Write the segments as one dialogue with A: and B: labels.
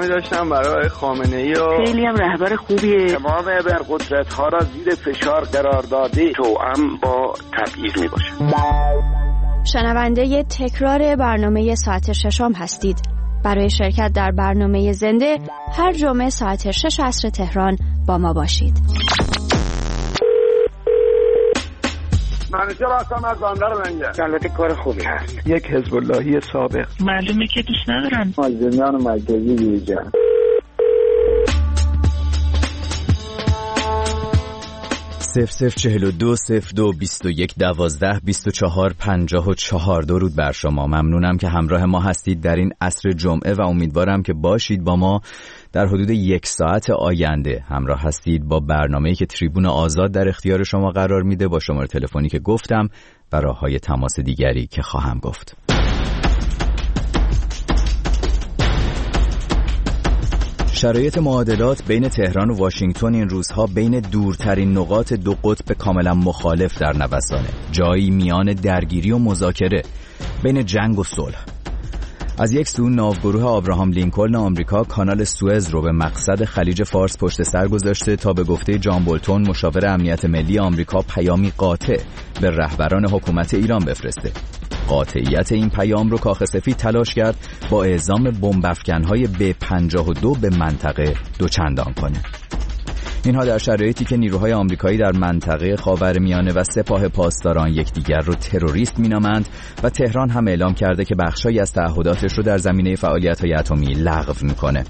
A: احترامی داشتم برای خامنه‌ای و
B: خیلی هم رهبر خوبیه.
C: تمام ابرقدرت‌ها را زیر فشار قرار داده توأم با تبعیض میباشه.
D: شنونده تکرار برنامه ساعت ششم هستید. برای شرکت در برنامه زنده هر جمعه ساعت 6 عصر تهران با ما باشید.
C: منیجر هستم از بندر منجر. البته کار خوبی هست.
A: یک حزب اللهی سابق.
B: معلومه که دوست ندارن.
C: مازندران مرکزی بیرجان.
E: صفر 42 02 21 12 24 54. درود بر شما. ممنونم که همراه ما هستید در این عصر جمعه و امیدوارم که باشید با ما در حدود 1 ساعت آینده همراه هستید با برنامه‌ای که تریبون آزاد در اختیار شما قرار میده، با شماره تلفنی که گفتم و راه‌های تماس دیگری که خواهم گفت. شرایط معادلات بین تهران و واشنگتن این روزها بین دورترین نقاط دو قطب کاملا مخالف در نوسانه، جایی میان درگیری و مذاکره، بین جنگ و صلح. از یک سو ناوگروه آبراهام لینکلن آمریکا کانال سوئز رو به مقصد خلیج فارس پشت سر گذاشته تا به گفته جان بولتون مشاور امنیت ملی آمریکا پیامی قاطع به رهبران حکومت ایران بفرسته. قاطعیت این پیام رو کاخ سفید تلاش کرد با اعزام بمب‌افکن‌های B-52 به منطقه دوچندان کنه. اینها در شرایطی که نیروهای آمریکایی در منطقه خاورمیانه و سپاه پاسداران یکدیگر رو تروریست مینامند و تهران هم اعلام کرده که بخشایی از تعهداتش رو در زمینه فعالیت‌های اتمی لغو میکنه.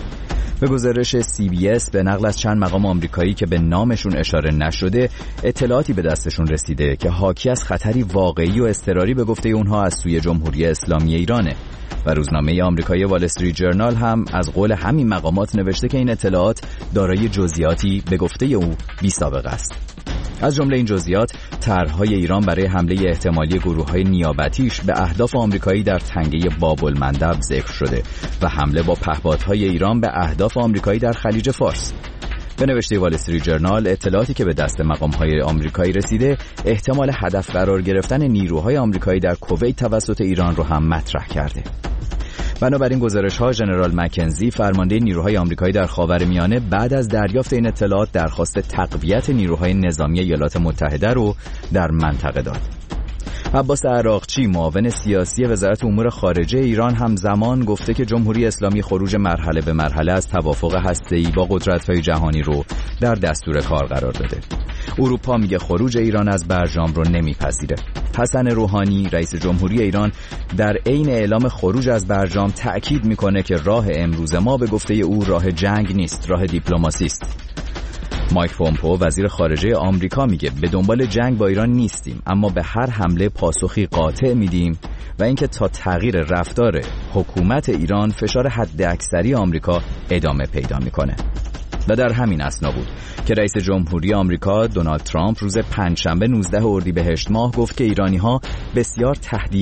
E: به گزارش CBS به نقل از چند مقام آمریکایی که به نامشون اشاره نشده، اطلاعاتی به دستشون رسیده که حاکی از خطری واقعی و اضطراری به گفته اونها از سوی جمهوری اسلامی ایرانه و روزنامه آمریکایی وال استریت جورنال هم از قول همین مقامات نوشته که این اطلاعات دارای جزئیاتی به گفته او بی‌سابقه است. از جمله این جزئیات طرح‌های ایران برای حمله احتمالی گروه‌های نیابتیش به اهداف آمریکایی در تنگه باب المندب ذکر شده و حمله با پهپادهای ایران به اهداف آمریکایی در خلیج فارس. به نوشته وال استریت جورنال، اطلاعاتی که به دست مقام‌های آمریکایی رسیده احتمال هدف قرار گرفتن نیروهای آمریکایی در کویت توسط ایران رو هم مطرح کرده. بنابراین گزارش‌ها ژنرال مکنزی فرمانده نیروهای آمریکایی در خاورمیانه بعد از دریافت این اطلاعات درخواست تقویت نیروهای نظامی ایالات متحده رو در منطقه داد. عباس عراقچی معاون سیاسی وزارت امور خارجه ایران همزمان گفته که جمهوری اسلامی خروج مرحله به مرحله از توافق هسته‌ای با قدرت‌های جهانی رو در دستور کار قرار داده. اروپا میگه خروج ایران از برجام رو نمیپذیره. حسن روحانی رئیس جمهوری ایران در عین اعلام خروج از برجام تأکید میکنه که راه امروز ما به گفته او راه جنگ نیست، راه دیپلماسی است. مایک پومپو وزیر خارجه آمریکا میگه به دنبال جنگ با ایران نیستیم، اما به هر حمله پاسخی قاطع میدیم و اینکه تا تغییر رفتار حکومت ایران فشار حداکثری آمریکا ادامه پیدا میکنه. و در همین اثنا بود که رئیس جمهوری آمریکا دونالد ترامپ روز پنجشنبه 19 اردیبهشت ماه گفت که ایرانی‌ها بسیار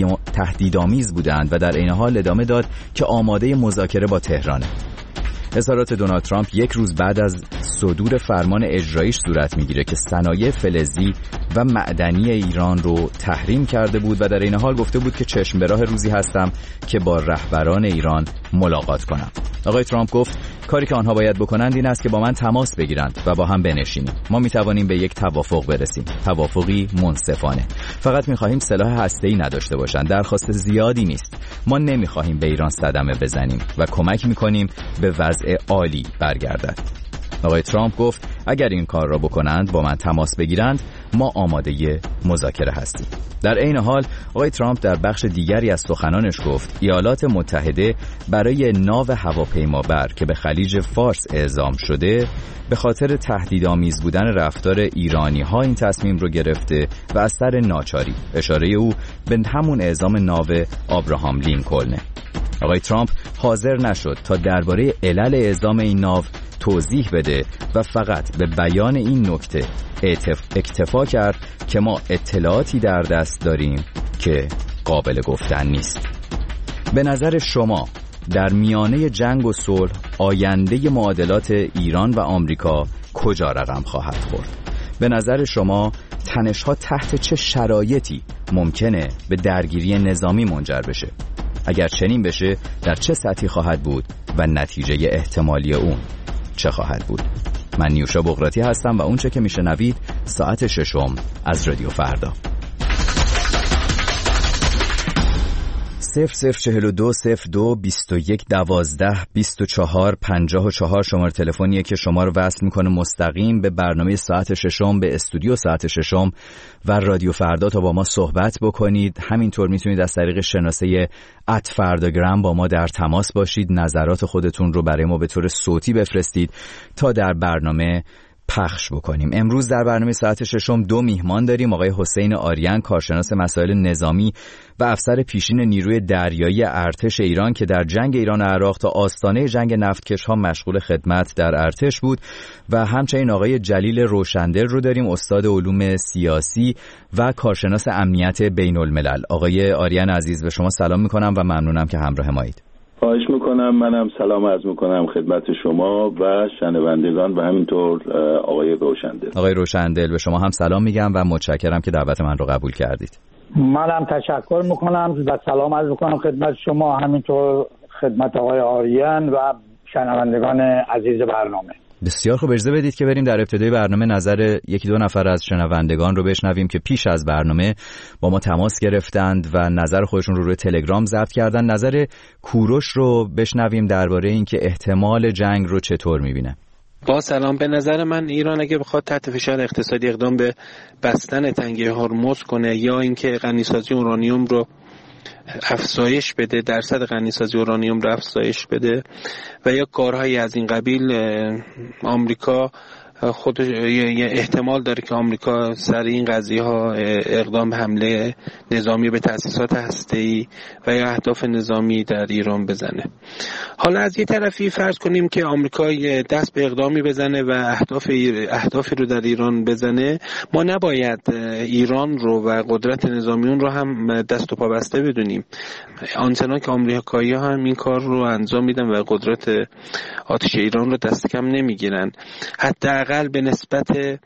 E: تهدیدآمیز بودند و در عین حال ادامه داد که آماده مذاکره با تهرانه. اظهارات دونالد ترامپ یک روز بعد از صدور فرمان اجراییش صورت میگیره که صنایع فلزی و معدنی ایران رو تحریم کرده بود و در این حال گفته بود که چشم به راه روزی هستم که با رهبران ایران ملاقات کنم. آقای ترامپ گفت کاری که آنها باید بکنند این است که با من تماس بگیرند و با هم بنشینیم. ما میتوانیم به یک توافق برسیم، توافقی منصفانه. فقط میخواهیم سلاح هسته‌ای نداشته باشند. درخواست زیادی نیست. ما نمیخواهیم به ایران صدمه بزنیم و کمک میکنیم به وضع عالی برگردد. آقای ترامپ گفت اگر این کار را بکنند، با من تماس بگیرند، ما آماده مذاکره هستیم. در عین حال آقای ترامپ در بخش دیگری از سخنانش گفت ایالات متحده برای ناو هواپیمابر که به خلیج فارس اعزام شده به خاطر تهدیدآمیز بودن رفتار ایرانی‌ها این تصمیم رو گرفته و از سر ناچاری. اشاره او به همون اعزام ناو آبراهام لینکلن. آقای ترامپ حاضر نشد تا درباره علل اعزام این ناو توضیح بده و فقط به بیان این نکته اکتفا کرد که ما اطلاعاتی در دست داریم که قابل گفتن نیست. به نظر شما در میانه جنگ و صلح آینده معادلات ایران و آمریکا کجا رقم خواهد خورد؟ به نظر شما تنش‌ها تحت چه شرایطی ممکنه به درگیری نظامی منجر بشه؟ اگر چنین بشه در چه سطحی خواهد بود و نتیجه احتمالی اون چه خواهد بود؟ من نیوشا بغراتی هستم و اون چه که میشنوید ساعت 6 از رادیو فردا. 0042 02 21 12 24 54 شماره تلفنیه که شما رو وصل میکنه مستقیم به برنامه ساعت 6 به استودیو ساعت 6 و رادیو فردا تا با ما صحبت بکنید. همینطور میتونید از طریق شناسه @فرداگرام با ما در تماس باشید، نظرات خودتون رو برای ما به طور صوتی بفرستید تا در برنامه پخش بکنیم. امروز در برنامه ساعت 6 2 میهمان داریم. آقای حسین آریان، کارشناس مسائل نظامی و افسر پیشین نیروی دریایی ارتش ایران که در جنگ ایران و عراق تا آستانه جنگ نفتکش ها مشغول خدمت در ارتش بود، و همچنین آقای جلیل روشندل رو داریم، استاد علوم سیاسی و کارشناس امنیت بین الملل. آقای آریان عزیز، به شما سلام میکنم و ممنونم که همراه مایید.
F: خواهش میکنم. منم سلام عرض میکنم خدمت شما و شنوندگان و همینطور آقای روشندل.
E: آقای روشندل، به شما هم سلام میگم و متشکرم که دعوت من رو قبول کردید.
G: منم تشکر میکنم و سلام عرض میکنم خدمت شما، همینطور خدمت آقای آریان و شنوندگان عزیز برنامه.
E: بسیار خوب، اجازه بدید که بریم در ابتدای برنامه نظر یکی دو نفر از شنوندگان رو بشنویم که پیش از برنامه با ما تماس گرفتند و نظر خودشون رو روی تلگرام ضبط کردن. نظر کوروش رو بشنویم درباره اینکه احتمال جنگ رو چطور می‌بینه.
H: با سلام، به نظر من ایران اگه بخواد تحت فشار اقتصادی اقدام به بستن تنگه هرمز کنه یا اینکه غنیسازی اورانیوم رو افزایش بده، درصد غنیسازی اورانیوم رو افزایش بده و یا کارهایی از این قبیل، آمریکا خودش احتمال داره که آمریکا سر این قضیه ها اقدام به حمله نظامی به تأسیسات هسته‌ای و یا اهداف نظامی در ایران بزنه. حالا از یه طرفی فرض کنیم که آمریکا دست به اقدامی بزنه و اهدافی رو در ایران بزنه، ما نباید ایران رو و قدرت نظامی اون رو هم دست و پا بسته بدونیم. آنچنان که آمریکایی‌ها هم این کار رو انجام میدن و قدرت آتش ایران رو دست کم نمیگیرن، حداقل به نسبت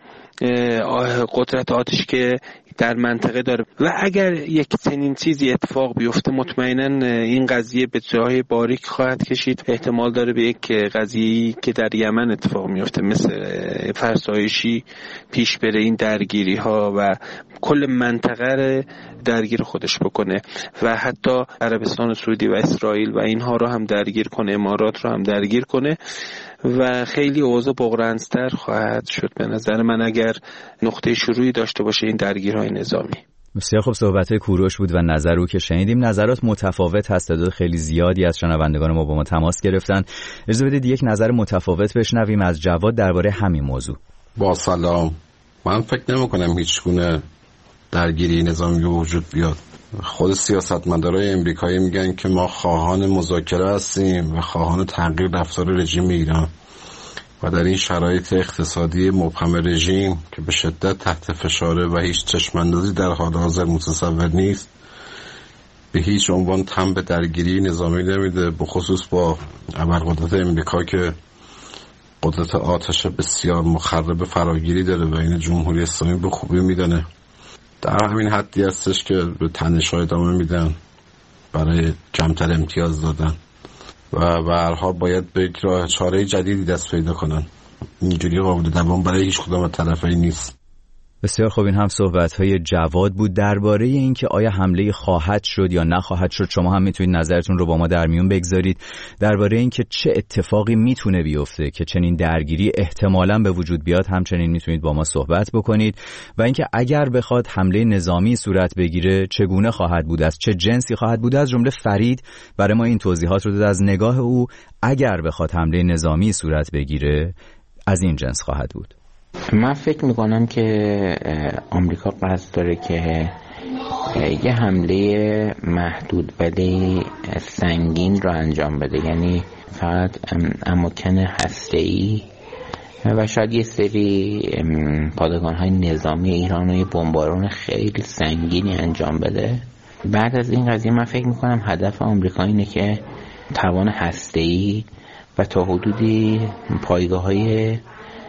H: قدرت آتش که در منطقه داره. و اگر یک چنین چیزی اتفاق بیفته، مطمئنا این قضیه به جای باریک خواهد کشید. احتمال داره به یک قضیه‌ای که در یمن اتفاق میفته مثل فرسایشی پیش بره، این درگیری ها و کل منطقه درگیر خودش بکنه و حتی عربستان سعودی و اسرائیل و اینها رو هم درگیر کنه، امارات رو هم درگیر کنه و خیلی اوضاع بغرنج‌تر خواهد شد به نظر من اگر نقطه شروعی داشته باشه این درگیری‌های نظامی.
E: بسیار خوب، صحبت‌های کوروش بود و نظر رو که شنیدیم. نظرات متفاوت هست، تعداد خیلی زیادی از شنوندگان ما با ما تماس گرفتن. اجازه بدید یک نظر متفاوت بشنویم از جواد درباره همین موضوع.
I: با سلام، من فکر نمی‌کنم هیچ گونه درگیری نظامی وجود بیاد. خود سیاستمدارای امریکایی میگن که ما خواهان مذاکره هستیم و خواهان تغییر رفتار رژیم ایران و در این شرایط اقتصادی مبهم رژیم که به شدت تحت فشاره و هیچ چشم‌اندازی در حال حاضر متصور نیست، به هیچ عنوان تن به درگیری نظامی نمیده، بخصوص با ابرقدرت امریکا که قدرت آتش بسیار مخرب فراگیری داره و این جمهوری اسلامی به خوبی میدونه. در همین حدی هستش که به تنش‌ها ادامه میدن برای کمتر امتیاز دادن و به هر حال باید به یک راه چاره جدیدی دست پیدا کنن. اینجوری قابل دوام برای هیچ کدام از طرفین نیست.
E: بسیار خوب، این هم صحبت‌های جواد بود درباره اینکه آیا حمله خواهد شد یا نخواهد شد. شما هم میتونید نظرتون رو با ما در میون بگذارید درباره اینکه چه اتفاقی میتونه بیفته که چنین درگیری احتمالاً به وجود بیاد. همچنین میتونید با ما صحبت بکنید و اینکه اگر بخواد حمله نظامی صورت بگیره چگونه خواهد بود، از چه جنسی خواهد بود. از جمله فرید برای ما این توضیحات رو داد. از نگاه او اگر بخواد حمله نظامی صورت بگیره از این جنس خواهد بود.
J: من فکر میکنم که آمریکا قصد داره که یه حمله محدود ولی سنگین رو انجام بده، یعنی فقط اماکن هسته‌ای و شاید یه سری پادگان‌های نظامی ایران و یه بمباران خیلی سنگینی انجام بده. بعد از این قضیه من فکر میکنم هدف آمریکا اینه که توان هسته‌ای و تا حدودی پایگاه‌های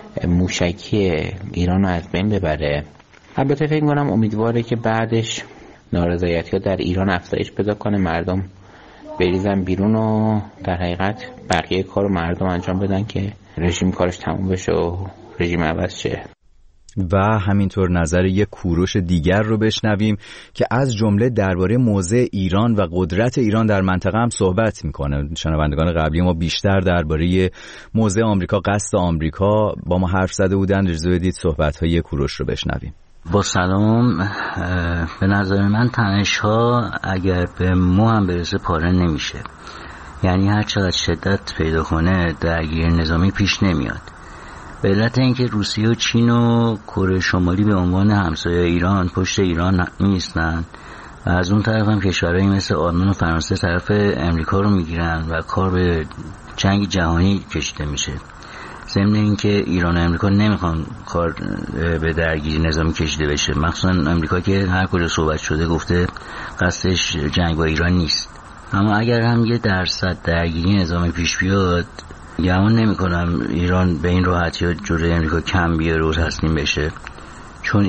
J: موشکی ایران رو از بین ببره. البته فکر می‌کنم امیدواره که بعدش نارضایتی‌ها در ایران افزایش پیدا کنه، مردم بریزن بیرون و در حقیقت بقیه کارو مردم انجام بدن که رژیم کارش تموم بشه و رژیم عوض شه.
E: و همینطور نظر یک کوروش دیگر رو بشنویم که از جمله درباره موضع ایران و قدرت ایران در منطقه هم صحبت میکنه. شنوندگان قبلی ما بیشتر درباره موضع آمریکا، قصد آمریکا با ما حرف زده بودن. اجازه بدید صحبت‌های کوروش رو بشنویم.
K: با سلام. به نظر من تنش‌ها اگر به مو هم برسه پاره نمیشه، یعنی هر چقدر شدت پیدا کنه درگیری نظامی پیش نمیاد. به علت اینکه روسیه و چین و کره شمالی به عنوان همسایه ایران پشت ایران نیستن و از اون طرف هم کشورهایی مثل آلمان و فرانسه طرف امریکا رو میگیرن و کار به جنگ جهانی کشیده میشه. ضمن اینکه ایران و امریکا نمیخوان کار به درگیری نظامی کشیده بشه، مخصوصا امریکا که هر کجا صحبت شده گفته قصدش جنگ با ایران نیست. اما اگر هم 1% درگیری نظامی پیش بیاد، گمان نمی کنم ایران به این راحتی ها جلوی امریکا کم بیاره و تسلیم بشه، چون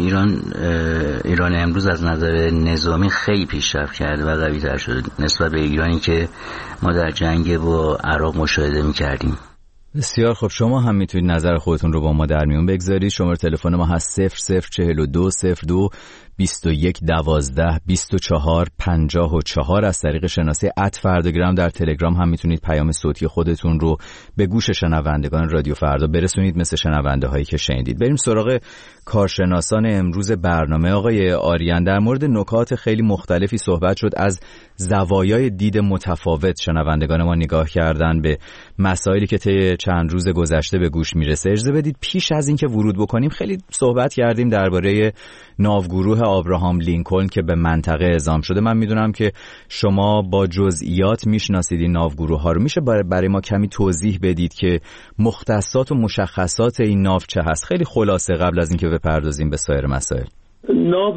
K: ایران امروز از نظر نظامی خیلی پیشرفت کرده و قوی تر شده نسبت به ایرانی که ما در جنگ با عراق مشاهده می کردیم.
E: بسیار خب، شما هم میتونید نظر خودتون رو با ما در میون بگذارید. شماره تلفن ما هست 0042 02 21 12 24 54. از طریق شناسه @فرداگرام در تلگرام هم میتونید پیام صوتی خودتون رو به گوش شنوندگان رادیو فردا برسونید، مثل شنونده هایی که شنیدید. بریم سراغ کارشناسان امروز برنامه. آقای آریان، در مورد نکات خیلی مختلفی صحبت شد. از زوایای دید متفاوت شنوندگان ما نگاه کردن به مسائلی که طی چند روز گذشته به گوش میرسه. اجازه بدید پیش از اینکه ورود بکنیم خیلی صحبت کردیم درباره ناوگروه آبراهام لینکلن که به منطقه اعزام شده. من میدونم که شما با جزئیات میشناسید این ناوگروه ها رو. میشه برای ما کمی توضیح بدید که مختصات و مشخصات این ناو چه هست؟ خیلی خلاصه قبل از اینکه بپردازیم به سایر مسائل.
F: ناو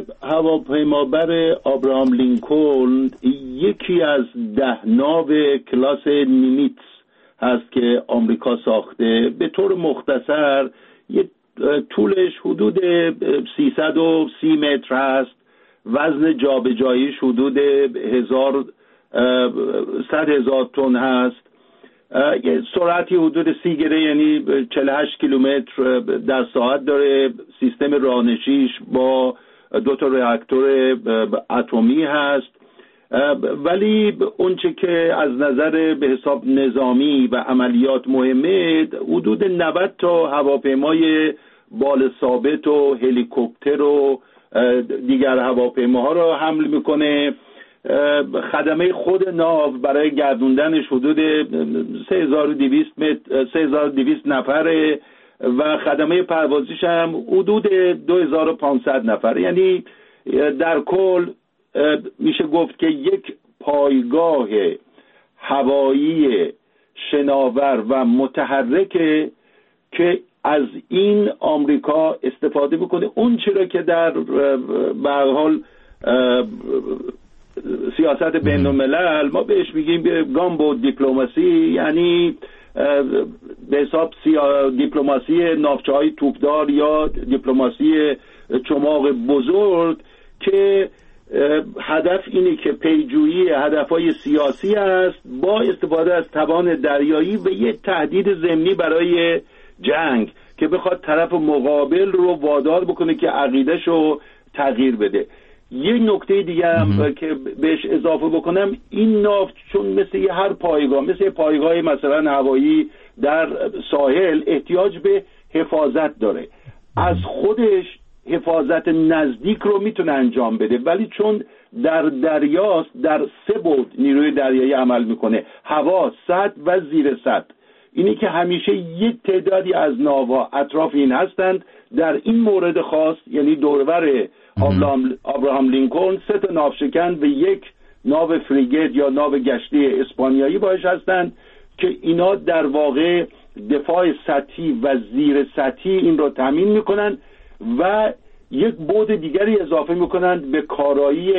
F: هواپیمابر آبراهام لینکلن یکی از 10 ناو کلاس نیمیتس هست که آمریکا ساخته. به طور مختصر طولش حدود 330 متر هست، وزن جابجاییش حدود 100,000 تن هست، یه سرعتی حدود 30 گره یعنی 48 کیلومتر در ساعت داره. سیستم رانشیش با 2 تا راکتور اتمی هست، ولی اونچه که از نظر به حساب نظامی و عملیات مهمه، حدود 90 تا هواپیمای بال ثابت و هلیکوپتر و دیگر هواپیماها رو حمل میکنه. خدمه خود ناو برای گردوندنش حدود 3200 نفره و خدمه پروازیش هم حدود 2500 نفر. یعنی در کل میشه گفت که یک پایگاه هوایی شناور و متحرکه که از این آمریکا استفاده بکنه. اون چرا که در به هر حال سیاست بین الملل ما بهش میگیم گامبو دیپلماسی، یعنی به حساب دیپلماسی ناوچه‌های توپدار یا دیپلماسی چماق بزرگ، که هدف اینه که پیجویی هدفهای سیاسی است با استفاده از توان دریایی و یک تهدید ضمنی برای جنگ که بخواد طرف مقابل رو وادار بکنه که عقیدهشو تغییر بده. یه نکته دیگه هم که بهش اضافه بکنم، این ناو چون مثل هر پایگاه، مثل پایگاه مثلا هوایی در ساحل احتیاج به حفاظت داره. از خودش حفاظت نزدیک رو میتونه انجام بده، ولی چون در دریاست در 3 بعد نیروی دریایی عمل میکنه: هوا، سطح و زیر سطح. اینی که همیشه یک تعدادی از ناوها اطراف این هستند. در این مورد خاص یعنی دورور آبراهام لینکلن 3 تا ناوشکن و 1 ناو فریگت یا ناو گشتی اسپانیایی باش هستند که اینا در واقع دفاع سطحی و زیر سطحی این رو تامین میکنن و یک بعد دیگری اضافه میکنن به کارایی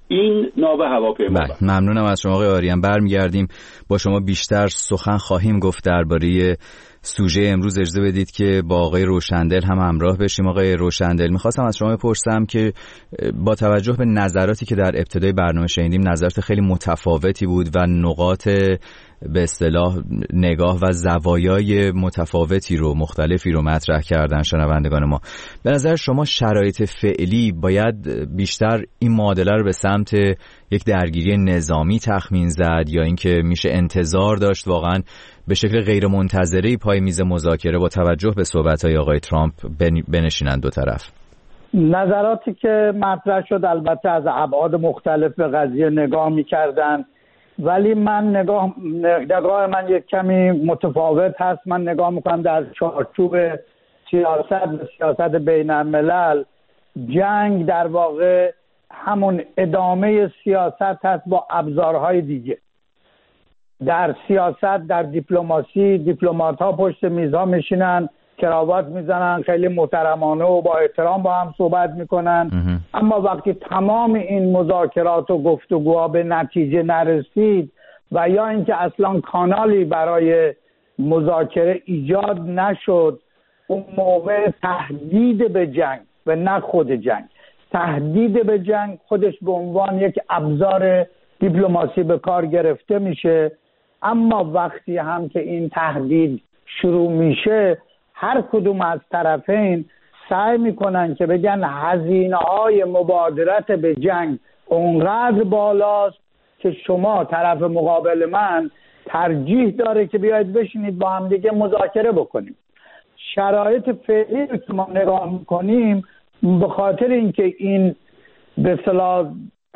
F: این ناو هواپیما.
E: ممنونم از شما آقای آریان. برمیگردیم با شما بیشتر سخن خواهیم گفت درباره سوژه امروز. اجازه بدید که با آقای روشندل هم همراه بشیم. آقای روشندل، میخواستم از شما بپرسم که با توجه به نظراتی که در ابتدای برنامه شنیدیم، نظرات خیلی متفاوتی بود و نقاط به اصطلاح نگاه و زوایای مختلفی رو مطرح کردن شنوندگان ما. به نظر شما شرایط فعلی باید بیشتر این معادله رو به سمت یک درگیری نظامی تخمین زد، یا اینکه میشه انتظار داشت واقعا به شکل غیر منتظره‌ای پای میز مذاکره با توجه به صحبت‌های آقای ترامپ بنشینن دو طرف؟
G: نظراتی که مطرح شد البته از ابعاد مختلف به قضیه نگاه می‌کردن، ولی نگاه من یک کمی متفاوت هست. من نگاه میکنم در چارچوب سیاست بین الملل، جنگ در واقع همون ادامه سیاست هست با ابزارهای دیگه. در سیاست، در دیپلماسی، دیپلمات ها پشت میزها میشینن، کراوات میزنن، خیلی محترمانه و با احترام با هم صحبت میکنن. اما وقتی تمام این مذاکرات و گفتگوها به نتیجه نرسید و یا اینکه اصلا کانالی برای مذاکره ایجاد نشد، اون موقع تهدید به جنگ و نه خود جنگ، تهدید به جنگ خودش به عنوان یک ابزار دیپلماسی به کار گرفته میشه. اما وقتی هم که این تهدید شروع میشه، هر کدوم از طرفین سعی میکنن که بگن هزینه‌های مبادرت به جنگ اونقدر بالاست که شما طرف مقابل من ترجیح داره که بیاید بشینید با هم دیگه مذاکره بکنیم. شرایط فعلی رو که ما نگاه میکنیم، به خاطر اینکه این به اصطلاح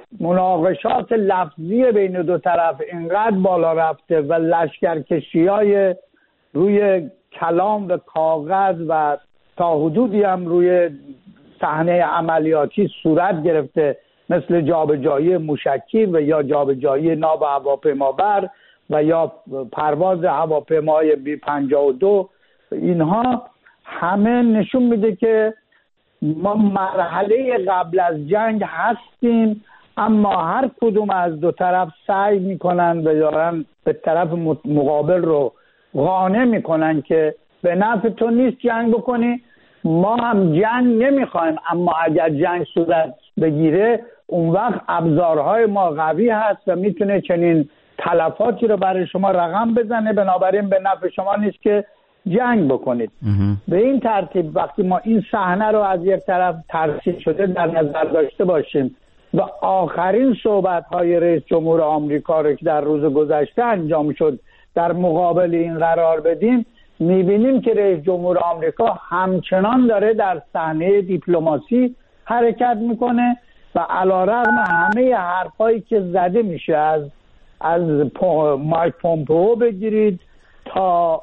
G: مناقشات لفظی بین دو طرف اینقدر بالا رفته و لشکرکشی‌های روی کلام و کاغذ و تا حدودی هم روی صحنه عملیاتی صورت گرفته، مثل جابجایی موشکی و یا جابجایی ناو هواپیمابر و یا پرواز هواپیمای B-52، اینها همه نشون میده که ما مرحله قبل از جنگ هستیم، اما هر کدوم از دو طرف سعی میکنن و دارن به طرف مقابل رو قانع میکنن که به نفع تو نیست جنگ بکنی، ما هم جنگ نمیخوایم، اما اگر جنگ صورت بگیره اون وقت ابزارهای ما قوی هست و میتونه چنین تلفاتی رو برای شما رقم بزنه، بنابراین به نفع شما نیست که جنگ بکنید. به این ترتیب وقتی ما این صحنه رو از یک طرف ترسیم شده در نظر داشته باشیم و آخرین صحبت‌های رئیس جمهور آمریکا رو که در روز گذشته انجام شد در مقابل این قرار بدیم، می‌بینیم که رئیس جمهور آمریکا همچنان داره در صحنه دیپلماسی حرکت میکنه و علیرغم همه حرفایی که زده میشه از مایک پومپئو بگیرید تا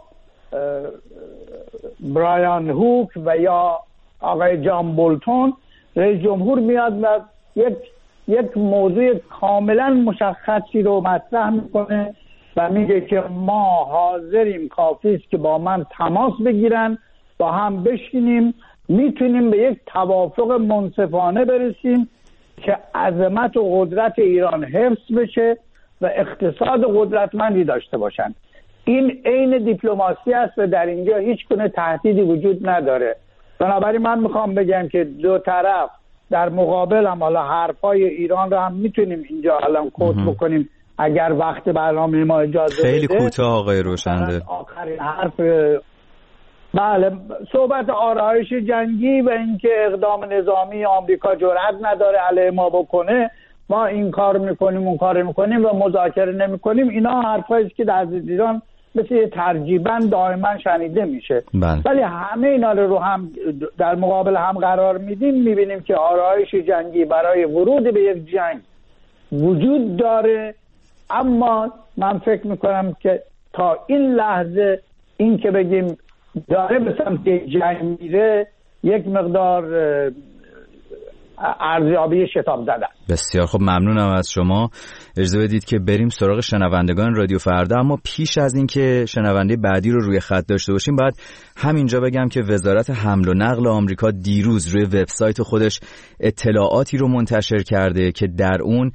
G: برایان هوک و یا آقای جان بولتون، رئیس جمهور میاد و یک موضوع کاملا مشخصی رو مطرح میکنه و میگه که ما حاضریم، کافی است که با من تماس بگیرن، با هم بشینیم، میتونیم به یک توافق منصفانه برسیم که عظمت و قدرت ایران حفظ بشه و اقتصاد قدرتمندی داشته باشن. این عین دیپلماسی است و در اینجا هیچ گونه تهدیدی وجود نداره. بنابراین من میخوام بگم که دو طرف در مقابل هم حالا حرفای ایران رو هم میتونیم اینجا الان کوت بکنیم اگر وقت برنامه ما اجازه بده.
E: خیلی کوتاه آقای روشنده.
G: آخرین حرف بله، صحبت آرایش جنگی و اینکه اقدام نظامی آمریکا جرئت نداره علیه ما بکنه، ما این کار میکنیم اون کار میکنیم و مذاکره نمیکنیم، اینا حرفایی است که در ایران مثل ترجیباً دائما شنیده میشه. ولی همه اینا رو هم در مقابل هم قرار میدیم، میبینیم که آرایش جنگی برای ورود به یک جنگ وجود داره، اما من فکر میکنم که تا این لحظه این که بگیم داره به سمت جنگ میره یک مقدار ارزیابی شتاب زده است.
E: بسیار خب، ممنونم از شما. اجازه بدید که بریم سراغ شنوندگان رادیو فردا، اما پیش از این که شنونده بعدی رو روی خط داشته باشیم باید همینجا بگم که وزارت حمل و نقل آمریکا دیروز روی وبسایت خودش اطلاعاتی رو منتشر کرده که در اون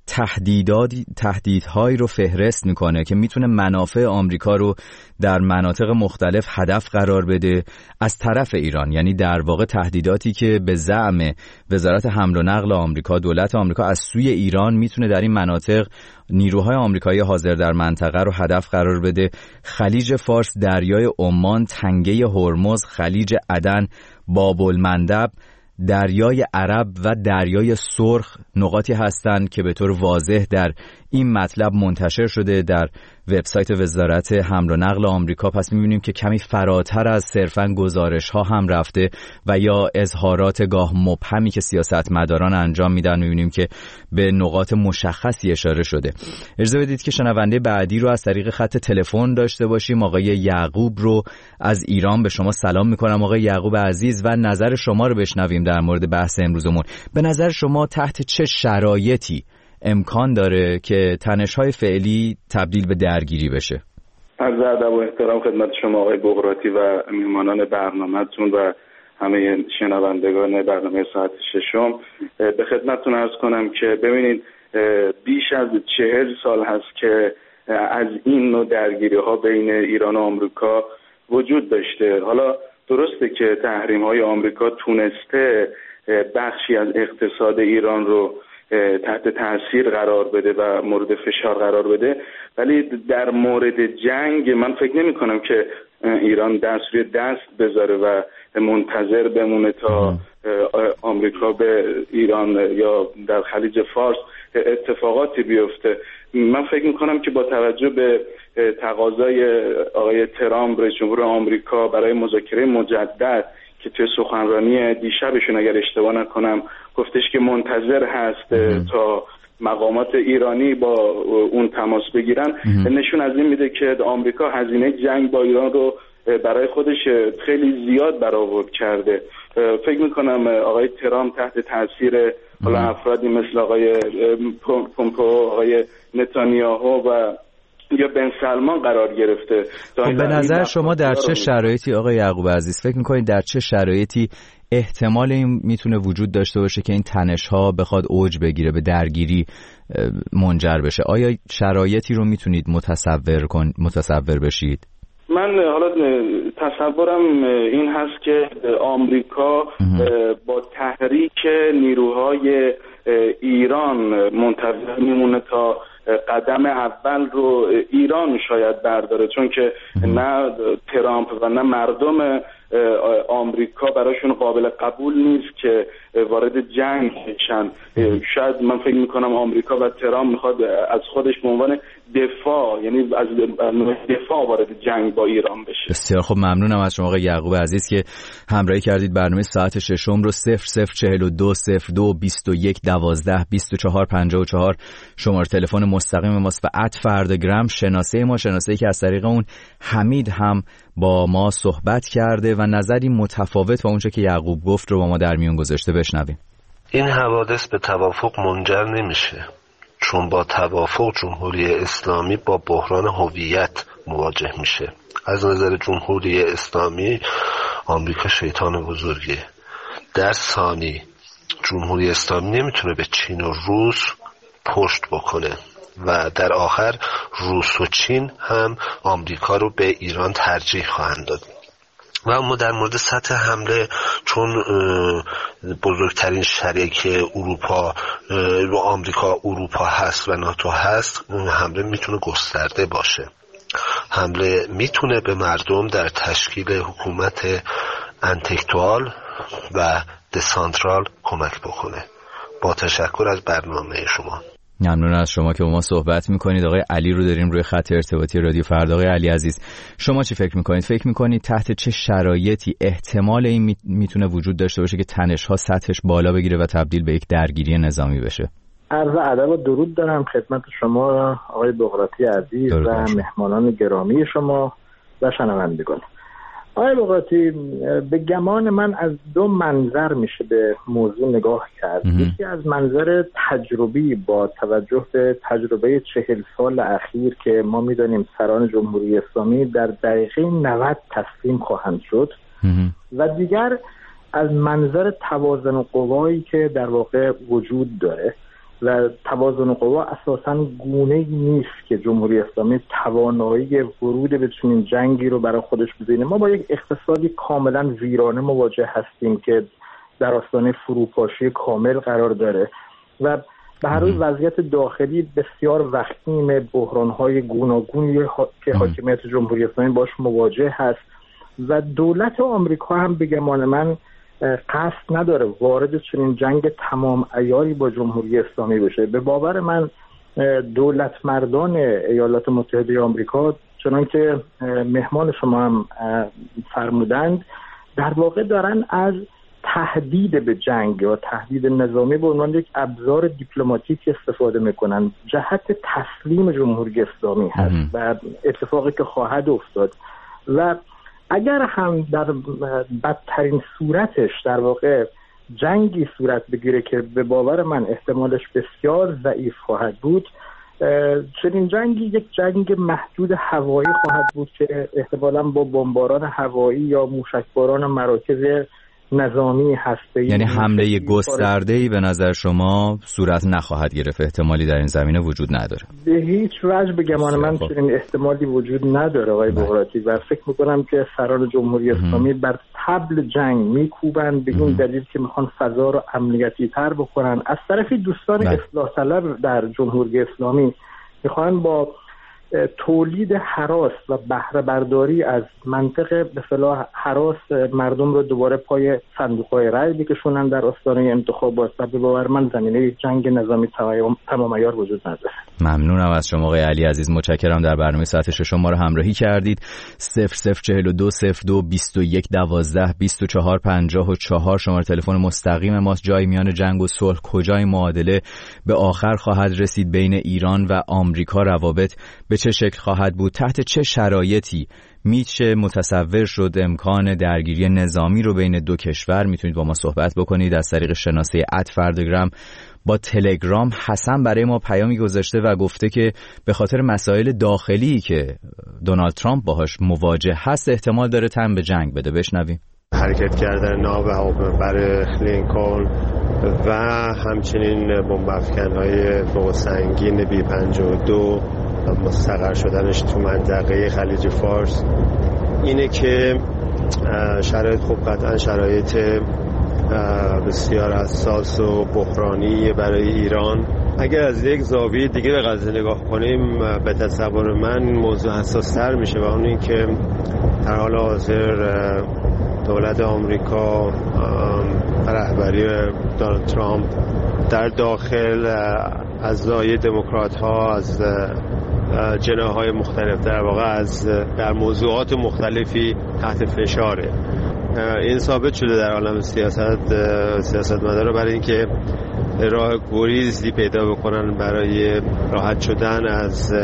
E: تهدیدهایی رو فهرست میکنه که میتونه منافع آمریکا رو در مناطق مختلف هدف قرار بده از طرف ایران. یعنی در واقع تهدیداتی که به زعم وزارت حمل و نقل آمریکا، دولت آمریکا از سوی ایران میتونه در این مناطق نیروهای آمریکایی حاضر در منطقه رو هدف قرار بده. خلیج فارس، دریای عمان، تنگه هرمز، خلیج عدن، باب المندب، دریای عرب و دریای سرخ نقاطی هستند که به طور واضح در این مطلب منتشر شده در وبسایت وزارت حمل و نقل آمریکا. پس می‌بینیم که کمی فراتر از صرفاً گزارش‌ها هم رفته و یا اظهارات گاه مبهمی که سیاستمداران انجام میدن، می‌بینیم که به نقاط مشخصی اشاره شده. اجازه بدید که شنونده بعدی رو از طریق خط تلفن داشته باشیم. آقای یعقوب رو از ایران به شما سلام می‌کنم. آقای یعقوب عزیز، و نظر شما رو بشنویم در مورد بحث امروزمون. به نظر شما تحت چه شرایطی امکان داره که تنش‌های فعلی تبدیل به درگیری بشه؟
L: عرض ادب و احترام خدمت شما آقای بغراتی و میهمانان برنامه‌تون و همه شنوندگان برنامه ساعت ششم. به خدمتتون عرض کنم که ببینید بیش از 40 سال هست که از این نوع درگیری‌ها بین ایران و آمریکا وجود داشته. حالا درسته که تحریم‌های آمریکا تونسته بخشی از اقتصاد ایران رو تحت تاثیر قرار بده و مورد فشار قرار بده، ولی در مورد جنگ من فکر نمی کنم که ایران دست روی دست بذاره و منتظر بمونه تا آمریکا به ایران یا در خلیج فارس اتفاقاتی بیفته. من فکر می کنم که با توجه به تقاضای آقای ترامپ رئیس جمهور آمریکا برای مذاکره مجدد که توی سخنرانی دیشبشون اگر اشتباه نکنم گفتش که منتظر هست تا مقامات ایرانی با اون تماس بگیرن، نشون از این میده که آمریکا هزینه جنگ با ایران رو برای خودش خیلی زیاد برآورد کرده. فکر میکنم آقای ترامپ تحت تاثیر حالا افرادی مثل آقای پومپئو، آقای نتانیاهو و یا بن سلمان قرار گرفته.
E: به نظر شما در چه شرایطی آقای یعقوب عزیز فکر میکنید در چه شرایطی احتمال این میتونه وجود داشته باشه که این تنش‌ها بخواد اوج بگیره، به درگیری منجر بشه؟ آیا شرایطی رو میتونید متصور بشید؟
L: من حالا تصورم این هست که آمریکا با تحریک نیروهای ایران منتظر میمونه تا قدم اول رو ایران شاید برداره، چون که نه ترامپ و نه مردم آمریکا براشون قابل قبول نیست که وارد جنگ بشن. شاید من فکر میکنم آمریکا و ترامپ میخواد از خودش به عنوان دفاع، یعنی از دفاع وارد جنگ با ایران بشه.
E: بسیار خب، ممنونم از شما آقای یعقوب عزیز که همراهی کردید. برنامه ساعت ششم رو 0042 02 21 12 24 54 شماره تلفن مستقیم ماست و @فردگرام شناسه ما، شناسه‌ای که از طریق اون حمید هم با ما صحبت کرده و نظری متفاوت با اونچه که یعقوب گفت رو با ما در میون گذاشته. بشنویم.
M: این حوادث به توافق منجر نمیشه، چون با توافق جمهوری اسلامی با بحران هویت مواجه میشه. از نظر جمهوری اسلامی آمریکا شیطان بزرگه. در ثانی جمهوری اسلامی نمیتونه به چین و روس پشت بکنه و در آخر روس و چین هم آمریکا رو به ایران ترجیح خواهند داد. و اما در مورد سطح حمله، چون بزرگترین شریک اروپا و آمریکا اروپا هست و ناتو هست، حمله میتونه گسترده باشه. حمله میتونه به مردم در تشکیل حکومت انتکتوال و دسانترال کمک بکنه. با تشکر از برنامه شما.
E: ممنون از شما که با ما صحبت میکنید. آقای علی رو داریم روی خط ارتباطی رادیو فردا. آقای علی عزیز، شما چی فکر میکنید؟ فکر میکنید تحت چه شرایطی احتمال این میتونه وجود داشته باشه که تنش‌ها سطحش بالا بگیره و تبدیل به یک درگیری نظامی بشه؟
N: عرض ادب و درود دارم خدمت شما آقای بغراتی عزیز و مهمانان گرامی شما و شنوندگان. آقای بغراتی، به گمان من از دو منظر میشه به موضوع نگاه کرد. یکی از منظر تجربی با توجه به تجربه 40 سال اخیر که ما میدانیم سران جمهوری اسلامی در دقیقه 90 تسلیم خواهند شد و دیگر از منظر توازن قوایی که در واقع وجود داره و توازن قوا اساساً گونه‌ای نیست که جمهوری اسلامی توانایی ورود به چنین جنگی رو برای خودش ببینه. ما با یک اقتصادی کاملاً ویرانه مواجه هستیم که در آستانه فروپاشی کامل قرار داره و به هر روز وضعیت داخلی بسیار وخیم، بحران‌های گوناگونی که حاکمیت جمهوری اسلامی باش مواجه هست و دولت آمریکا هم به گمان من قصد نداره وارد چنین جنگ تمام عیاری با جمهوری اسلامی بشه. به باور من دولت مردان ایالات متحده آمریکا، چنان که مهمان شما هم فرمودند، در واقع دارن از تهدید به جنگ یا تهدید نظامی به عنوان یک ابزار دیپلماتیک استفاده میکنن. جهت تسلیم جمهوری اسلامی هست و اتفاقی که خواهد افتاد و اگر هم در بدترین صورتش در واقع جنگی صورت بگیره که به باور من احتمالش بسیار ضعیف خواهد بود، چنین جنگی یک جنگ محدود هوایی خواهد بود که احتمالاً با بمباران هوایی یا موشکباران مراکز نظامی هسته،
E: یعنی حمله گسترده‌ای به نظر شما صورت نخواهد گرفت، احتمالی در این زمینه وجود نداره؟
N: به هیچ وجه به گمان من چنین احتمالی وجود نداره آقای بغراتی و فکر میکنم که سران جمهوری اسلامی بر طبل جنگ میکوبند به این دلیل که میخوان فضا رو امنیتی تر بکنن. از طرفی دوستان اصلاح طلب در جمهوری اسلامی میخوان با تولید هراس و بهره برداری از منطق به اصطلاح هراس مردم رو دوباره پای صندوق‌های رای بکشونن در آستانه انتخابات و به باور من زمینه جنگ نظامی تمام عیار وجود نداره.
E: ممنونم از شما آقای علی عزیز، متشکرم در برنامه ساعت ششم ما رو همراهی کردید. 0042 02 21 12 24 54 شماره تلفن مستقیم ماست. جای میان جنگ و صلح، کجای معادله به آخر خواهد رسید بین ایران و آمریکا، روابط به چه شکل خواهد بود، تحت چه شرایطی میشه متصور شد امکان درگیری نظامی رو بین دو کشور. میتونید با ما صحبت بکنید از طریق شناسه @فردگرام. با تلگرام حسن برای ما پیامی گذاشته و گفته که به خاطر مسائل داخلی که دونالد ترامپ باهاش مواجه هست احتمال داره تن به جنگ بده. بشنویم.
O: حرکت کردن ناو هواپیمابر لینکلن و همچنین بمب افکن‌های فوق سنگین B-52 مستقر شدنش تو منطقه خلیج فارس اینه که شرایط خب قطعا شرایط بسیار حساس و بحرانی برای ایران. اگر از یک زاویه دیگه به قضیه نگاه کنیم به تصور من موضوع حساس‌تر میشه و اون این که در حال حاضر دولت آمریکا رهبری دونالد ترامپ در داخل اعضای دموکرات ها از جناح‌های مختلف در واقع در موضوعات مختلفی تحت فشاره. این ثابت شده در عالم سیاستمدارا برای اینکه راه گریزی پیدا بکنن برای راحت شدن از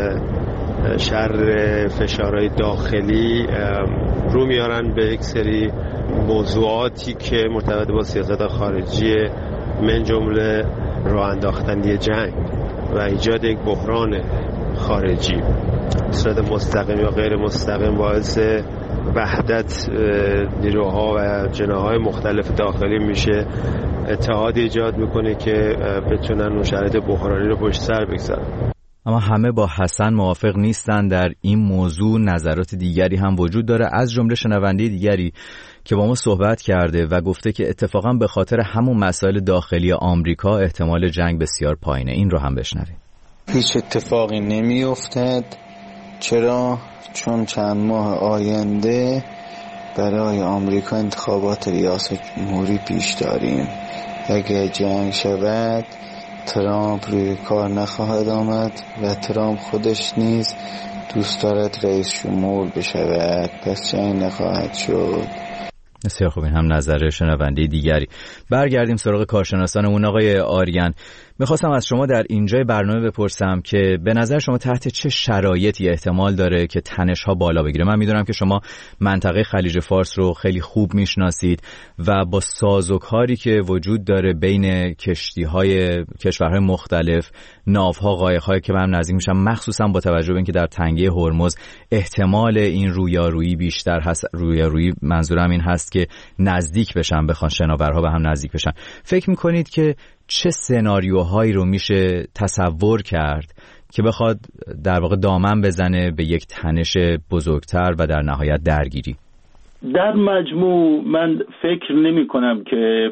O: شر فشارهای داخلی، رو میارن به یک سری موضوعاتی که مرتبط با سیاست خارجی من جمله راه انداختن جنگ و ایجاد یک بحران خارجی به صورت مستقیم یا غیر مستقیم باعث وحدت نیروها و جناح‌های مختلف داخلی میشه، اتحاد ایجاد میکنه که بتونن اون شرایط بحرانی رو پشت سر بگذارن.
E: اما همه با حسن موافق نیستن. در این موضوع نظرات دیگری هم وجود داره، از جمله شنونده دیگری که با ما صحبت کرده و گفته که اتفاقا به خاطر همون مسائل داخلی آمریکا احتمال جنگ بسیار پایینه. این رو هم بشنویم.
P: هیچ اتفاقی نمیافتد. چرا؟ چون چند ماه آینده برای آمریکا انتخابات ریاست جمهوری پیش داریم. اگر جنگ شود ترامپ روی کار نخواهد آمد و ترامپ خودش نیز دوست دارد رئیس جمهور بشود، پس جنگ نخواهد شد.
E: بسیار خوب، این هم نظر شنونده دیگری. برگردیم سراغ کارشناسانمون. آقای آریان، میخواستم از شما در اینجای برنامه بپرسم که به نظر شما تحت چه شرایطی احتمال داره که تنش‌ها بالا بگیره؟ من میدونم که شما منطقه خلیج فارس رو خیلی خوب میشناسید و با سازوکاری که وجود داره بین کشتی‌های کشورهای مختلف، ناوها، قایق‌هایی که به هم نزدیک میشن، مخصوصا با توجه به اینکه در تنگه هرمز احتمال این رویارویی بیشتر هست. رویارویی منظورم این هست که نزدیک بشن، بخوان شناورها به هم نزدیک بشن. فکر میکنید که چه سناریوهایی رو میشه تصور کرد که بخواد در واقع دامن بزنه به یک تنش بزرگتر و در نهایت درگیری؟
F: در مجموع من فکر نمی کنم که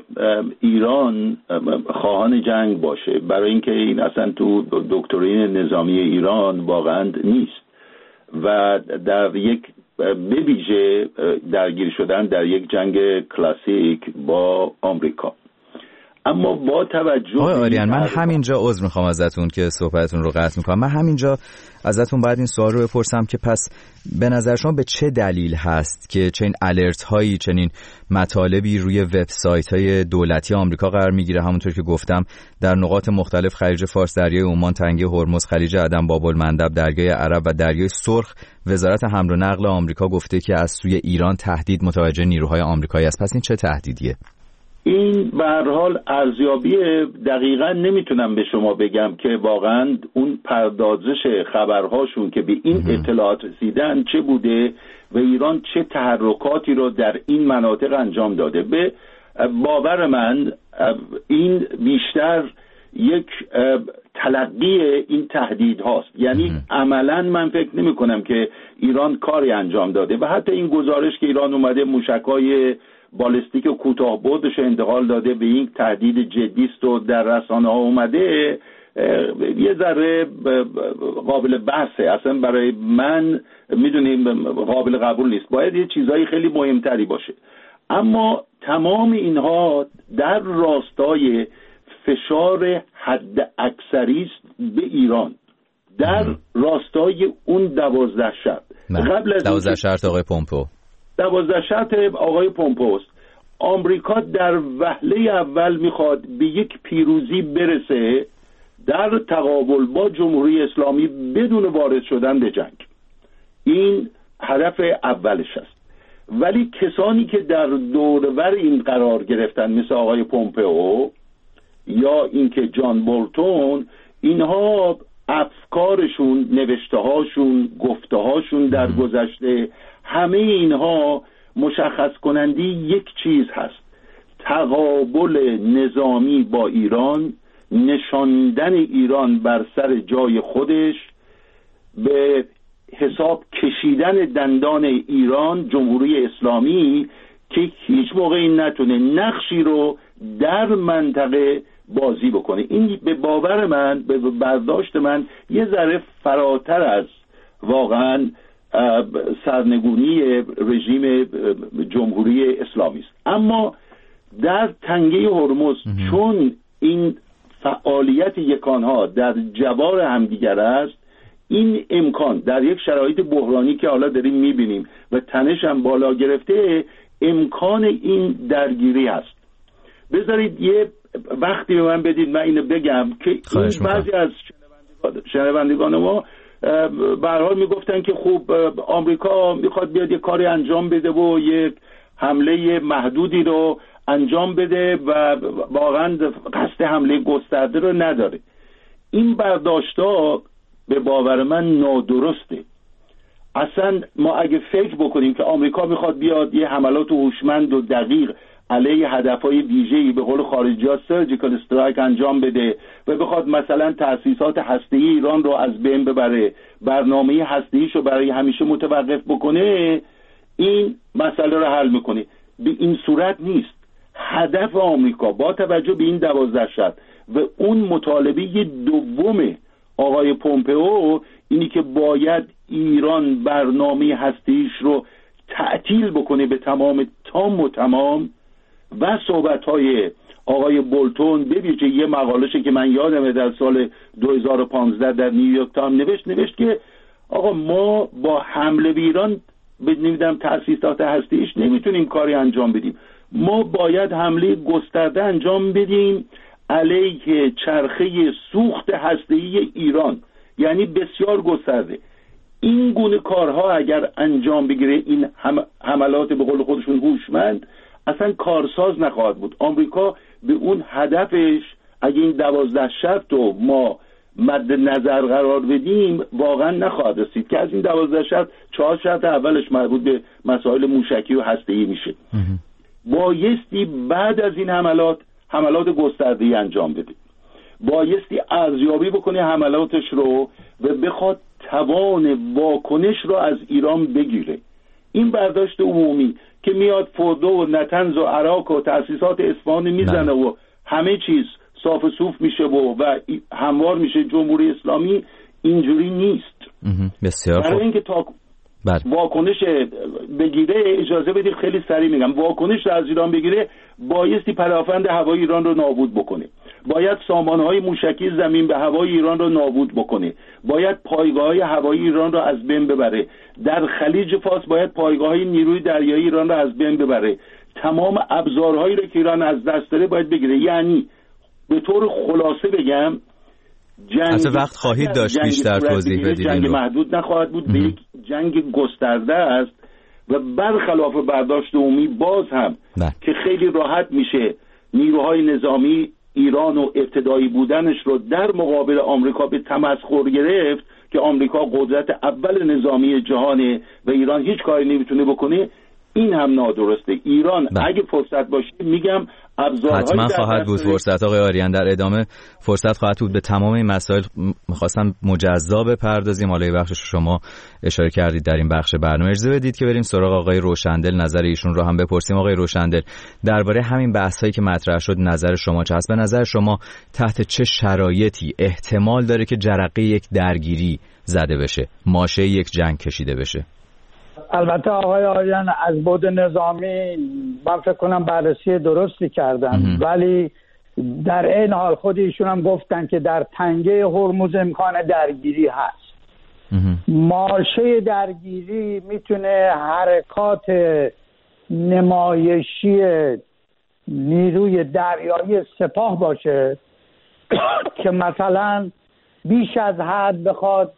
F: ایران خواهان جنگ باشه، برای اینکه این اصلا تو دکترین نظامی ایران واقعا نیست و در یک به ویژه درگیر شدن در یک جنگ کلاسیک با آمریکا. اما با توجه
E: آقای آریان، من همینجا عذر میخوام ازتون که صحبتتون رو قطع میکنم. من همینجا ازتون باید این سوال رو بپرسم که پس به نظر شما به چه دلیل هست که چنین الرت هایی، چنین مطالبی روی وبسایت‌های دولتی آمریکا قرار میگیره؟ همونطور که گفتم در نقاط مختلف خلیج فارس، دریای عمان، تنگه هرمز، خلیج عدن، باب المندب، دریای عرب و دریای سرخ وزارت حمل و نقل آمریکا گفته که از سوی ایران تهدید متوجه نیروهای آمریکایی است. پس این چه تهدیدیه؟
F: این به هر حال ارزیابی دقیقاً نمیتونم به شما بگم که واقعاً اون پردازش خبرهاشون که به این اطلاعات رسیدن چه بوده و ایران چه تحرکاتی رو در این مناطق انجام داده. به باور من این بیشتر یک تلقی این تهدید هاست، یعنی عملاً من فکر نمی کنم که ایران کاری انجام داده و حتی این گزارش که ایران اومده موشک‌های بالستیک کوتاه بعدش انتقال داده به این تهدید جدیست و در رسانه ها اومده، یه ذره قابل بحثه. اصلا برای من میدونیم قابل قبول نیست، باید یه چیزایی خیلی مهمتری باشه. اما تمام اینها در راستای فشار حد اکثری است به ایران، در راستای اون 12 شرط. قبل از
E: 12 شرط آقای پومپو،
F: 12 شرط آقای پومپوست. آمریکا در وهله اول میخواد به یک پیروزی برسه در تقابل با جمهوری اسلامی بدون وارد شدن به جنگ. این هدف اولش است. ولی کسانی که در دورور این قرار گرفتن مثل آقای پومپئو یا اینکه جان بولتون، اینها افکارشون، نوشته‌هاشون، گفته‌هاشون در گذشته، همه اینها مشخص کننده یک چیز هست: تقابل نظامی با ایران، نشاندن ایران بر سر جای خودش، به حساب کشیدن دندان ایران جمهوری اسلامی که هیچ موقعی نتونه نقشی رو در منطقه بازی بکنه. این به باور من، به برداشت من، یه ذره فراتر از واقعا سرنگونی رژیم جمهوری اسلامی است. اما در تنگه هرمز چون این فعالیت یکانها در جوار همدیگر است، این امکان در یک شرایط بحرانی که حالا داریم میبینیم و تنش هم بالا گرفته، امکان این درگیری هست. بذارید یه وقتی به من بدید من اینو بگم که این بعضی از شنوندگان ما به هر حال میگفتن که خوب آمریکا میخواد بیاد یه کاری انجام بده و یک حمله محدودی رو انجام بده و واقعا قصد حمله گسترده رو نداره. این برداشت‌ها به باور من نادرسته. اصلا ما اگه فکر بکنیم که آمریکا میخواد بیاد یه حملات هوشمند و دقیق علیه هدفهای ویژه‌ای، به قول خارجی‌ها سرجیکال استرایک انجام بده و بخواد مثلا تأسیسات هسته‌ای ایران رو از بین ببره، برنامه هسته‌ایش رو برای همیشه متوقف بکنه، این مسئله رو حل میکنه. به این صورت نیست. هدف آمریکا با توجه به این 12 شرط و اون مطالبه دوم آقای پومپئو اینی که باید ایران برنامه هسته‌ایش رو تعطیل بکنه به تام و تمام، و صحبت‌های آقای بولتون به ویژه یه مقاله‌ای که من یادمه در سال 2015 در نیویورک تایمز نوشت که آقا ما با حمله به ایران نمیدونم تأسیسات هسته‌ایش نمیتونیم کاری انجام بدیم، ما باید حمله گسترده انجام بدیم علیه چرخه سوخت هسته‌ای ایران، یعنی بسیار گسترده. این گونه کارها اگر انجام بگیره، این حملات به قول خودشون هوشمند، اصلا کارساز نخواهد بود. آمریکا به اون هدفش اگه این 12 شرط رو ما مد نظر قرار بدیم واقعا نخواهد رسید، که از این 12 شرط 4 شرط اولش مربوط به مسائل موشکی و هسته‌ای میشه. بایستی بعد از این حملات گسترده‌ای انجام بده، بایستی ارزیابی بکنه حملاتش رو و بخواد توان واکنش رو از ایران بگیره. این برداشت عمومی که میاد فردو و نتنز و عراق و تأسیسات اصفهان میزنه و همه چیز صاف و صوف میشه و هموار میشه جمهوری اسلامی، اینجوری نیست.
E: بسیار خوب.
F: برای اینکه تا واکنش بگیره، اجازه بدید خیلی سریع میگم، واکنش رو از ایران بگیره بایستی پدافند هوایی ایران رو نابود بکنه، باید سامانه‌های موشکی زمین به هوای ایران رو نابود بکنه، باید پایگاه‌های هوایی ایران رو از بین ببره، در خلیج فارس باید پایگاه‌های نیروی دریایی ایران رو از بین ببره، تمام ابزارهایی رو که ایران از دست داره باید بگیره. یعنی به طور خلاصه بگم،
E: جنگ وقت خواهید داشت بیشتر توضیح بدید.
F: جنگ محدود نخواهد بود، به یک جنگ گسترده است و برخلاف برداشت عمومی باز هم که خیلی راحت میشه نیروهای نظامی ایران و ابتدایی بودنش رو در مقابل آمریکا به تمسخر گرفت که آمریکا قدرت اول نظامی جهانه و ایران هیچ کاری نمیتونه بکنه. این هم نادرسته. ایران اگه فرصت باشه، میگم
E: حتما خواهد بود فرصت. آقای آریان در ادامه فرصت خواهد بود به تمام این مسائل. می‌خواستم مجزا بپردازیم، حالا بخشش شما اشاره کردید در این بخش برنامه. اجازه بدید که بریم سراغ آقای روشندل، نظر ایشون رو هم بپرسیم. آقای روشندل، درباره همین بحثایی که مطرح شد نظر شما چه است؟ به نظر شما تحت چه شرایطی احتمال داره که جرقه یک درگیری زده بشه، ماشه یک جنگ کشیده بشه؟
G: البته آقای آریان از بعد نظامی من فکر کنم بررسی درستی کردن، ولی در این حال خود ایشون هم گفتن که در تنگه هرمز امکان درگیری هست. ماشه درگیری میتونه حرکات نمایشی نیروی دریایی سپاه باشه که مثلا بیش از حد بخواد،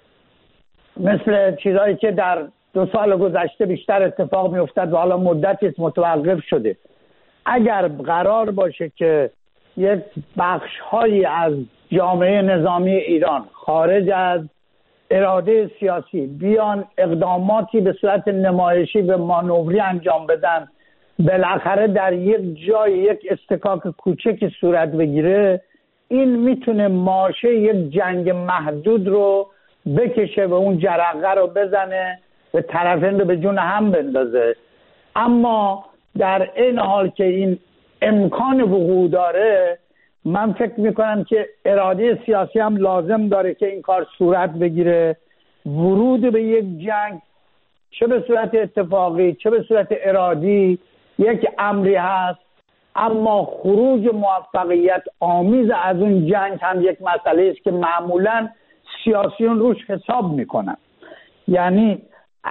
G: مثل چیزایی که در 2 سال گذشته بیشتر اتفاق میافتاد و حالا مدتی متوقف شده. اگر قرار باشه که یک بخش‌هایی از جامعه نظامی ایران خارج از اراده سیاسی بیان اقداماتی به صورت نمایشی و مانوری انجام بدن، بالاخره در یک جای یک استکاک کوچکی صورت بگیره، این میتونه ماشه یک جنگ محدود رو بکشه و اون جرقه رو بزنه و طرفین رو به جون هم بندازه. اما در این حال که این امکان وقوع داره، من فکر میکنم که اراده سیاسی هم لازم داره که این کار صورت بگیره. ورود به یک جنگ چه به صورت اتفاقی چه به صورت ارادی یک امری هست، اما خروج موفقیت آمیز از اون جنگ هم یک مسئله است که معمولاً سیاسیون روش حساب میکنن. یعنی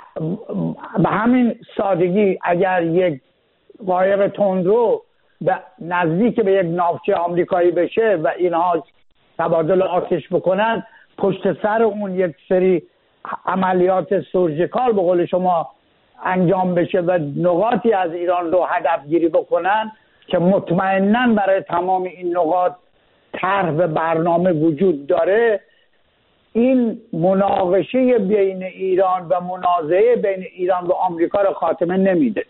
G: به همین سادگی اگر یک قایق تندرو نزدیک به یک ناوچه آمریکایی بشه و اینها تبادل آتش بکنن، پشت سر اون یک سری عملیات سورژیکال به قول شما انجام بشه و نقاطی از ایران رو هدف گیری بکنن که مطمئناً برای تمام این نقاط طرح و برنامه وجود داره، این مناقشه بین ایران و منازعه بین ایران و آمریکا را خاتمه نمیده.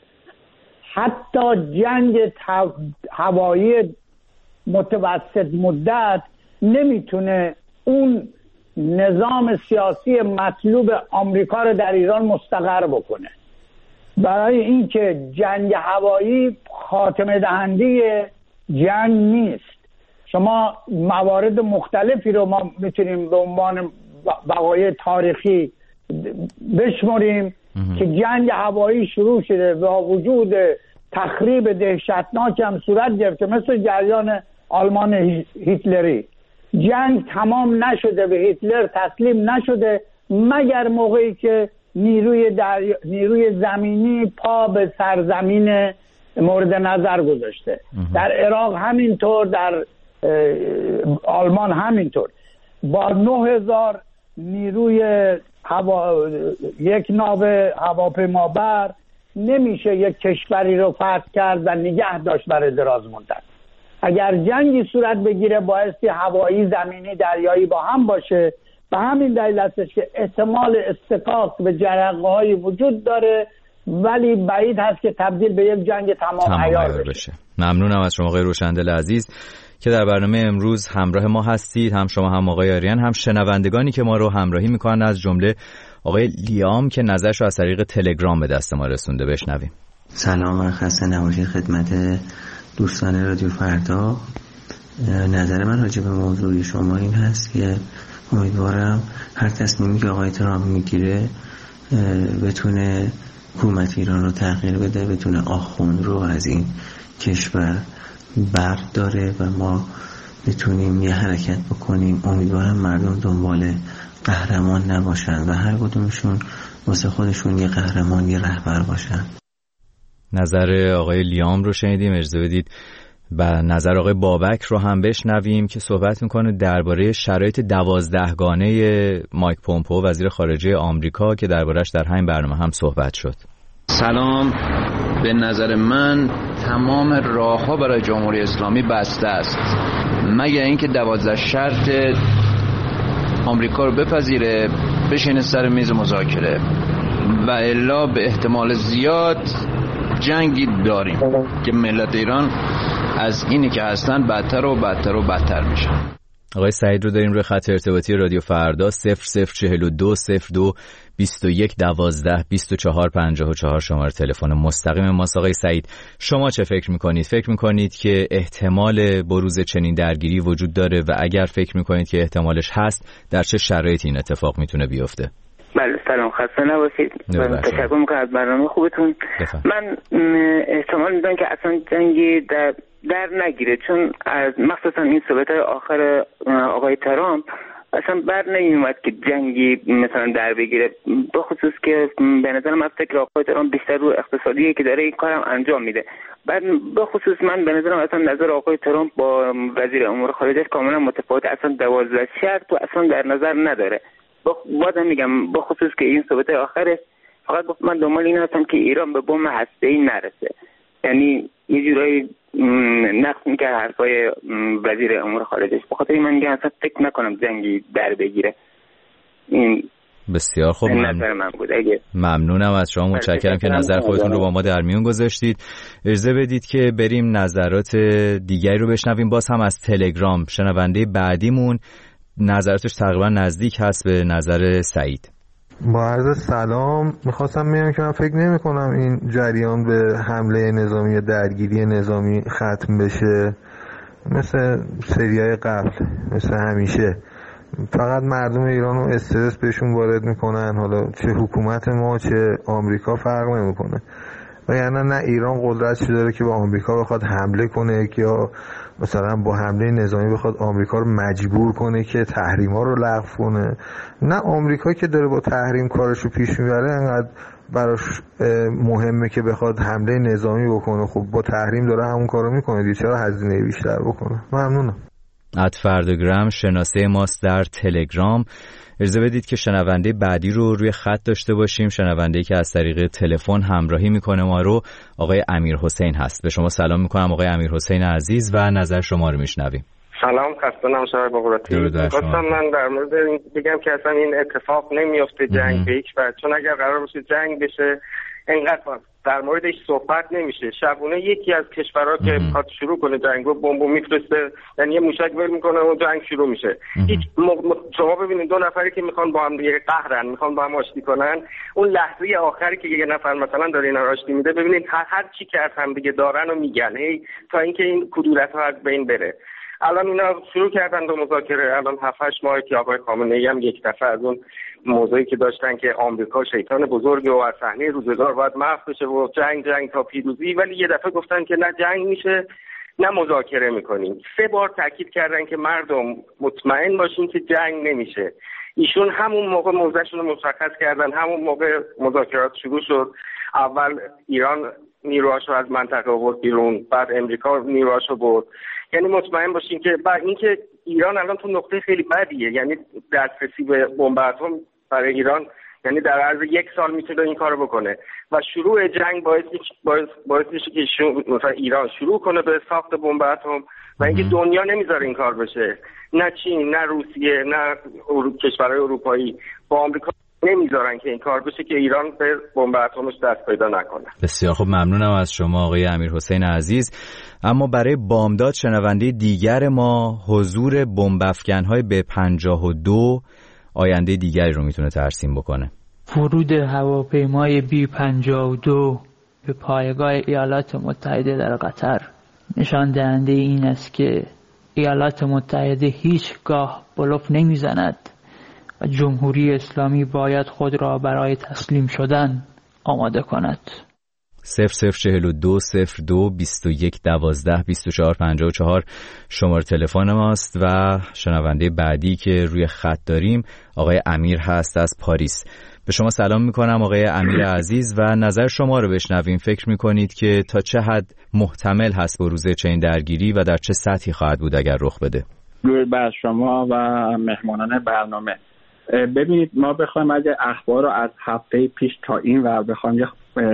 G: حتی جنگ هوایی متوسط مدت نمیتونه اون نظام سیاسی مطلوب آمریکا رو در ایران مستقر بکنه. برای اینکه جنگ هوایی خاتمه دهنده جنگ نیست. شما موارد مختلفی رو ما میتونیم به عنوان وقایع تاریخی بشمریم که جنگ هوایی شروع شده و وجود تخریب دهشتناک هم صورت گرفته، مثل جریان آلمان هیتلری. جنگ تمام نشده و هیتلر تسلیم نشده مگر موقعی که نیروی زمینی پا به سرزمین مورد نظر گذاشته. در عراق همینطور، در آلمان همینطور. با 9000 نیروی یک ناو هواپیمابر نمیشه یک کشوری رو فتح کرد و نگه داشت برای دراز مدت. اگر جنگی صورت بگیره بایستی هوایی، زمینی، دریایی با هم باشه. به همین دلیل هستش که احتمال استکاک به جرقه‌های وجود داره، ولی بعید هست که تبدیل به یک جنگ تمام عیار بشه.
E: ممنونم از شما آقای روشندل عزیز که در برنامه امروز همراه ما هستید، هم شما هم آقای آریان، هم شنوندگانی که ما رو همراهی میکنن، از جمله آقای لیام که نظرش رو از طریق تلگرام به دست ما رسونده. بشنویم.
Q: سلام و خسته نباشید خدمت دوستان رادیو فردا. نظر من راجع به موضوع شما این هست که امیدوارم هر تصمیمی که آقای ترامپ میگیره بتونه حکومت ایران رو تغییر بده، بتونه آخوند رو از این کشور برداره و ما بتونیم یه حرکت بکنیم. امیدوارم مردم دنبال قهرمان نباشن و هر کدومشون واسه خودشون یه قهرمان، یه رهبر باشن.
E: نظر آقای لیام رو شنیدیم. اجازه بدید و نظر آقای بابک رو هم بشنویم که صحبت میکنه درباره شرایط 12 گانه مایک پومپئو وزیر خارجه آمریکا که دربارش در همین برنامه هم صحبت شد.
R: سلام. به نظر من تمام راه‌ها برای جمهوری اسلامی بسته است، مگر اینکه 12 شرط آمریکا رو بپذیره، بشینه سر میز مذاکره، و الا به احتمال زیاد جنگی داریم که ملت ایران از اینی که هستن بدتر و بدتر و بدتر میشن.
E: آقای سعید رو داریم روی خط ارتباطی رادیو فردا 0042 02 21 12 24 54 شماره تلفن مستقیم ماست. آقای سعید، شما چه فکر میکنید؟ فکر میکنید که احتمال بروز چنین درگیری وجود داره و اگر فکر میکنید که احتمالش هست، در چه شرایطی این اتفاق میتونه بیفته؟
B: بله سلام، خسته نباشید. تشکر میکنم از برنامه خوبتون. من احتمال میدم که اصلا جنگی در نگیره، چون از مخصوصا این صحبت‌های آخر آقای ترامپ اصلا بر نمیومد که جنگی مثلا در بگیره، به خصوص که به نظرم از فکر آقای ترامپ بیشتر رو اقتصادیه که داره این کارم انجام میده. بعد به خصوص من به نظرم اصلا نظر آقای ترامپ با وزیر امور خارجه کاملا متفاوت، اصلا 12 شرط اصلا در نظر نداره. بازم میگم به خصوص که این صحبت آخره فقط گفت من دنبال این هستم که ایران به بمب هسته‌ای نرسه، یعنی یه جورایی نقص میکرد حرفای وزیر امور خارجه. بخاطر این من میگم اصلا فکر نکنم جنگی در بگیره. این
E: بسیار خوب،
B: نظر من بود.
E: ممنونم از شما، متشکرم که نظر خودتون رو با ما در میون گذاشتید. اجازه بدید که بریم نظرات دیگری رو بشنویم، باز هم از تلگرام. شنونده بعدیمون نظراتش تقریبا نزدیک هست به نظر سعید.
S: با عرض سلام، میخواستم بگم که من فکر نمی کنم این جریان به حمله نظامی یا درگیری نظامی ختم بشه مثل سریای قبل، مثل همیشه. فقط مردم ایران رو استرس بهشون وارد میکنن، حالا چه حکومت ما چه آمریکا فرق نمیکنه. و یعنی نه ایران قدرتش داره که با آمریکا بخواد حمله کنه یا مثلا با حمله نظامی بخواد آمریکا رو مجبور کنه که تحریم‌ها رو لغو کنه، نه آمریکا که داره با تحریم کارش رو پیش میبره انقدر براش مهمه که بخواد حمله نظامی بکنه. خب با تحریم داره همون کارو میکنه دیگه، چرا هزینه بیشتر بکنه؟ ممنونم.
E: @فردگرام شناسه ماست در تلگرام. اجازه بدید که شنونده بعدی رو روی خط داشته باشیم. شنونده‌ای که از طریق تلفن همراهی میکنه ما رو آقای امیرحسین هست. به شما سلام میکنم آقای امیرحسین عزیز و نظر شما رو میشنویم.
T: سلام، خسته نباشید آقای بغراتی. خواستم من در مورد این بگم که اصلا این اتفاق نمیفته جنگ به هیچ وجه، چون اگر قرار باشه جنگ بشه اینقدر در موردش صحبت نمیشه. شبونه یکی از کشورها که میخواد شروع کنه جنگو بمب میفرسته، یعنی یه موشک ول میکنه و جنگ شروع میشه. هیچ شما ببینید دو نفری که میخوان با هم دیگه قهرن، میخوان با هم آشتی کنن، اون لحظه آخری که یه نفر مثلا داره اینا رو آشتی میده، ببینید هر چی که از هم دیگه دارن و میگن تا اینکه این کدورت ها از بین بره. الان اینا شروع کردن به مذاکره، الان 7-8 ماه که آقای خامنه‌ای هم یک دفعه از اون موضوعی که داشتن که آمریکا شیطان بزرگه و از صحنه روزگار باید محو بشه و جنگ تا پیروزی، ولی یه دفعه گفتن که نه جنگ میشه نه مذاکره میکنیم. 3 بار تاکید کردن که مردم مطمئن باشین که جنگ نمیشه. ایشون همون موقع موضعشون رو مشخص کردن، همون موقع مذاکرات شروع شد. اول ایران نیروهاشو از منطقه آورد بیرون، بعد امریکا نیروهاشو برد. یعنی مطمئن باشین که بعد اینکه ایران الان تو نقطه خیلی بدیه، یعنی دسترسی به بمب اتم برای ایران یعنی در عرض 1 سال میتونه این کارو بکنه و شروع جنگ باعث میشه که مثلا ایران شروع کنه به ساخت بمب اتم و اینکه دنیا نمیذاره این کار بشه، نه چین، نه روسیه، نه کشورهای اروپایی با آمریکا نمیذارن که این کار بشه که ایران به بمب اتمش دست پیدا نکنه.
E: بسیار خوب، ممنونم از شما آقای امیرحسین عزیز. اما برای بامداد شنونده دیگر ما، حضور بمب افکن‌های B-52 آینده دیگری رو میتونه ترسیم بکنه.
U: ورود هواپیمای B-52 به پایگاه ایالات متحده در قطر نشان دهنده این است که ایالات متحده هیچگاه بلوف نمیزند و جمهوری اسلامی باید خود را برای تسلیم شدن آماده کند.
E: 0042 02 21 12 24 54 شماره تلفن ماست و شنونده بعدی که روی خط داریم آقای امیر هست از پاریس. به شما سلام میکنم آقای امیر عزیز و نظر شما رو بشنویم. فکر میکنید که تا چه حد محتمل هست بروز چنین درگیری و در چه سطحی خواهد بود اگر رخ بده؟
V: درود بر شما و مهمانان برنامه. ببینید، ما بخوایم اگه اخبار رو از هفته پیش تا این ور بخوایم یه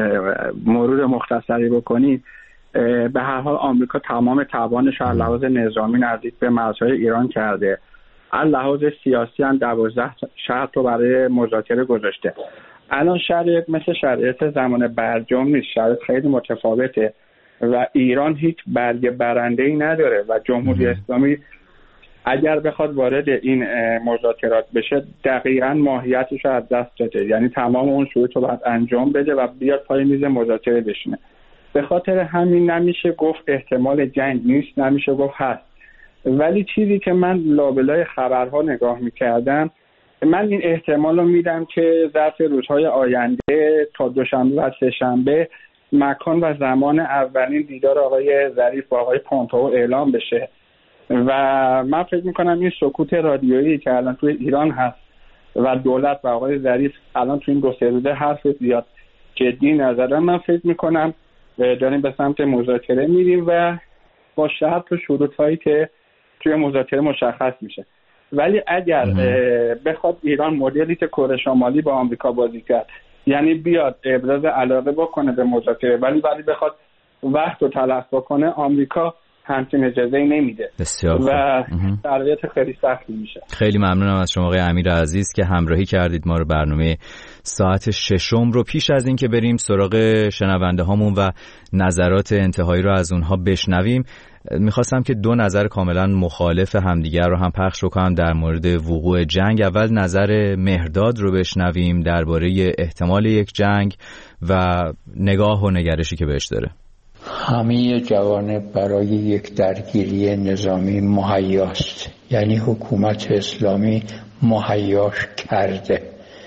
V: مرور مختصری بکنیم، به هر حال آمریکا تمام توانش از لحاظ نظامی نزدیک به مرزهای ایران کرده. از لحاظ سیاسی هم 12 شرط رو برای مذاکره گذاشته. الان شرایط مثل شرایط زمان برجام نیست، شرایط خیلی متفاوته و ایران هیچ برگ برنده‌ای نداره و جمهوری اسلامی اگر بخواد وارد این مذاکرات بشه دقیقاً ماهیتش رو از دست داده، یعنی تمام اون شروط رو باید انجام بده و بیاد پای میز مذاکره بشینه. به خاطر همین نمیشه گفت احتمال جنگ نیست، نمیشه گفت هست. ولی چیزی که من لابلای خبرها نگاه میکردم، من این احتمال رو میدم که ظرف روزهای آینده تا دوشنبه و سه‌شنبه مکان و زمان اولین دیدار آقای ظریف با آقای پومپئو اعلام بشه و من فکر میکنم این سکوت رادیویی که الان توی ایران هست و دولت و آقای ظریف الان توی این 2-3 روزه حرف زیاد جدی نزدن، من فکر میکنم داریم به سمت مذاکره میریم و با شرط و شروطهایی که توی مذاکره مشخص میشه. ولی اگر بخواد ایران مدلی که کره شمالی با آمریکا بازی کرد، یعنی بیاد ابراز علاقه بکنه به مذاکره ولی بخواد وقت رو تلف بکنه، آمریکا همچین اجازه‌ای نمیده و شرایط خیلی سختی میشه.
E: خیلی ممنونم از شما آقای امیر عزیز که همراهی کردید ما رو. برنامه ساعت 6 رو پیش از این که بریم سراغ شنونده هامون و نظرات انتهایی رو از اونها بشنویم، میخواستم که 2 نظر کاملا مخالف همدیگر رو هم پخش بکنم در مورد وقوع جنگ. اول نظر مهرداد رو بشنویم درباره احتمال یک جنگ و نگاه و نگرشی که بهش داره.
W: همه جوانب برای یک درگیری نظامی مهیاست، یعنی حکومت اسلامی مهیاش کرده.